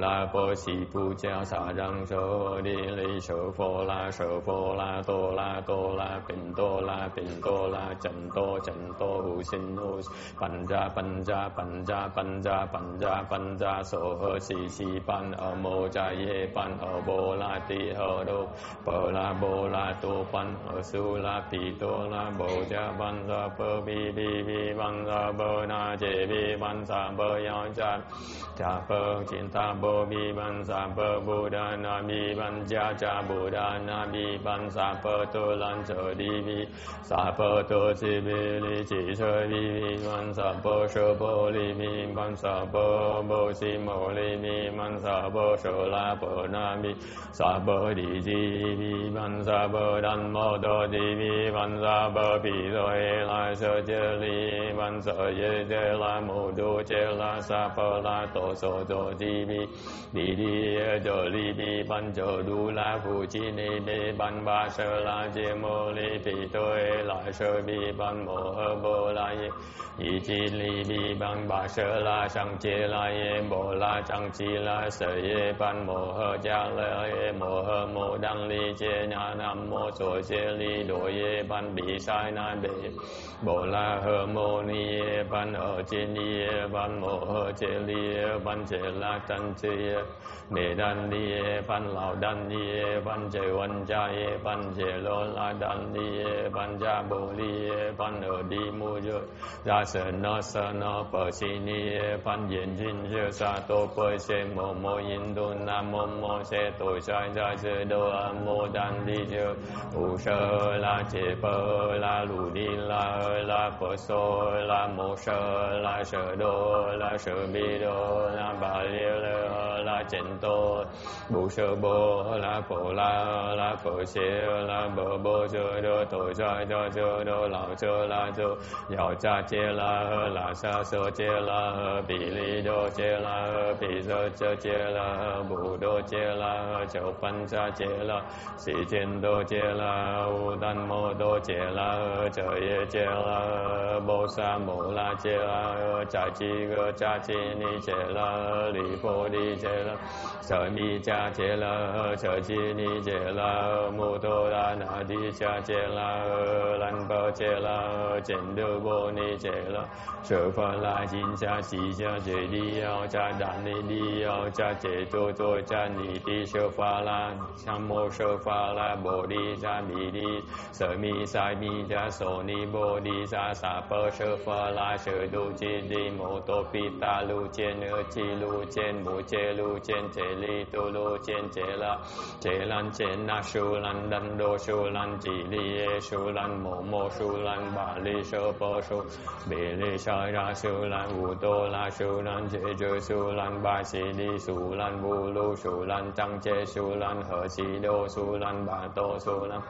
Bồ Sĩ Phu Cha Sa Răng Sơ Đi Lý Sở Phô La Sở Phô La Tô La Tô La Bình Tô La Bình Tô La Trần Tô Trần Tô Hữu Sinh Hữu Pan Ra Pan Ra Pan Ra Pan Ra Pan Ra Pan Ra Sô Hơ Sĩ Sĩ Pan Ở Mô Cha Yê Pan Ở Bồ La Tỳ Hơ Đô Bồ La Bồ La Tô Pan Ở Su La Pì Tô La Bồ Cha Pan Ra Bơ Bi Bi Bi Pan Ra Bơ Na Chê Bi Pan Ra Bơ Yao Cha Cha Bơ Chiến Tha Bơ Bi Pan Ra Bơ Bồ Đà Na Bi Pan Cha Cha Bồ Đà Na Bi Pan Ra Bơ Tô Lan Chơ Đi Bi Sa Bơ Tô Chi Bi Li Chỉ Chơ Bi Bi Pan Sa Bơ Sơ Bơ Li Bi Pan Sa Bơ Bơ Si Mô Li Bi Pan Sa Bơ Sơ La Bơ Na Bi Sa Bơ Đi Di Bi Pan Sa Bơ Đan Mô Tô Di Bi Pan Sa Bơ Bì Rồi La Sơ Chê Li Pan Sa Yê Chê La Mô Đô Chê La Sa Bơ La Tô Sô Tô Di Bi Đi Đi Chơ Li Bi Pan Chơ Đu La Phu Chi Ni Bi Pan Ba Sơ La Chê Mô Li Pì Tô La Sơ Bi Pan Mô Hơ Bô La Yê Yi Chi Li Bi Pan Ba Sơ La Sang Chê La Yê Bô La Sang Chi La Sơ Yê Pan Mô Hơ Cha La Yê Mô Hơ Mô Đăng Li Chê Na Nam Mô Sô Chê Li Đô Yê Pan Bì Sai Na Bê Bồ La Hơ Mô Ni Yê Pan Ở Chê Ni Yê Pan Mô Hơ Chê Li Yê Pan Chê La Tan Chê Yê Mê Đan Ni Yê Pan Lão Đan Ni Yê Pan Chê Văn Cha Yê Pan Chê Lô La Đan Ni Yê Pan Cha Bồ Li Yê Pan Ở Đi Mô Dơ Ra Sơ Nô Sơ Nô Pờ Si Ni Yê Pan Yên Jin Dơ Sa Tô Pơ Sê Mô Mô Yên Đô Nam Mô Mô Sê Tô Sai Ra Sơ Đô A Mô Đan Đi Dơ U Sơ La Chê Pơ La Lù Đi La La Pơ Sô La Mô Sơ La Sơ Đô La Sơ Bi Đô La Bà Liêu La La Chên Tô Bù Sơ Bô La Phổ La La Phổ Xê La Bơ Bô Sơ Đô Tổ Sai Cho Sơ Đô Lão Sơ La Sơ Yào Cha Chê La La Sa Sơ Chê La Bì Li Đô Chê La Bì Sơ Chơ Chê La Bù Đô Chê La Châu Pan Sa Chê La Sĩ Chên Đô Chê La U Đan Mô Đô Chê La Chơ Yê Chê La Bô Sa Mô La Chê La Cha Chi Gơ Cha Chi Ni Chê La Lý Phô Đi Chê La Sở Mi Cha Chê La Sở Chi Ni Chê La Mô Tô La Na Đi Cha Chê La Lan Bơ Chê La Chên Đô Bô Ni Chê La Sở Phật La Jin Cha Sĩ Cha Chê Đi Yao Cha Đàn Ni Đi Yao Cha Chê Tô Tô Cha Ni Đi Sơ Pha La Sam Mô Sơ Pha La Bồ Đi Cha Mi Đi Sở Mi Sa Mi Cha Sô Ni Bồ Đi Sa Sa Pơ Sơ Pha La Sơ Đô Chi Đi Mô Tô Pi Ta Lu Chên Ơ Chi Lu Chên Mô Chê Lu Chên Chê Li Tô Lu Chên Chê La Chê Lan Chên Na Su Lan Đan Đô Su Lan Chỉ Li Ê Su Lan Mô Mô Su Lan Bà Li Sơ Pơ Su Bì Li Sa Ra Su Lan Vũ Tô La Su Lan Chê Chơ Su Lan Ba Si Đi Su Lan Vũ Lu Su Lan Trăng Chê Su Lan Hở Chi Đô Su Lan Bà Tô Su Lan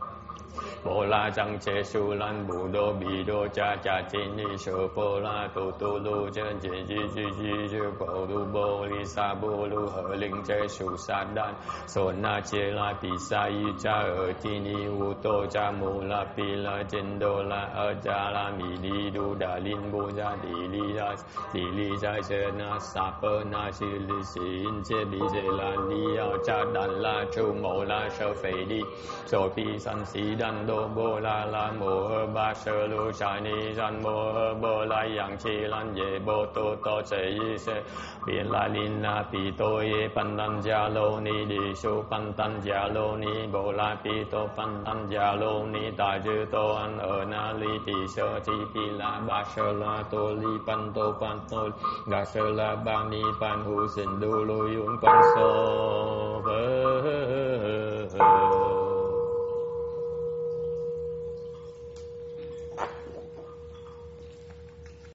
Bồ La Trăng Chê Su Lan Bù Đô Bì Đô Cha Cha Chi Ni Sơ Phô La Tô Tô Lu Chên Chê Chi Chi Chi Chê Phô Lu Bô Li Sa Bô Lu Hở Linh Chê Su Sa Đan Sô Na Chê La Pì Sa Y Cha Ở Chi Ni U Tô Cha Mô La Pì La Chên Đô La Ở Cha La Mì Đi Đu Đà Linh Bô Cha Đi Li Ra Đi Li Ra Chê Na Sa Pơ Na Chi Li Si In Chê Bì Chê La Li Yao Cha Đàn La Chu Mô La Sơ Phê Đi Sô Pì San Si Đan Đô Bô La La Mô Hơ Ba Sơ Lu Sa Ni San Mô Hơ Bô La Yang Chi Lan Yê Bô Tô Tô Chê Y Sê Biển La Linh La Pì Tô Yê Pan Tan Gia Lô Ni Đi Su Pan Tan Gia Lô Ni Bô La Pì Tô Pan Tan Gia Lô Ni Tà Chư Tô An Ở Na Li Tì Sơ Chi Pì La Ba Sơ La Tô Li Pan Tô Pan Tô Gà Sơ La Ba Ni Pan Hu Sinh Đu Lu Yung Pan Sô Vơ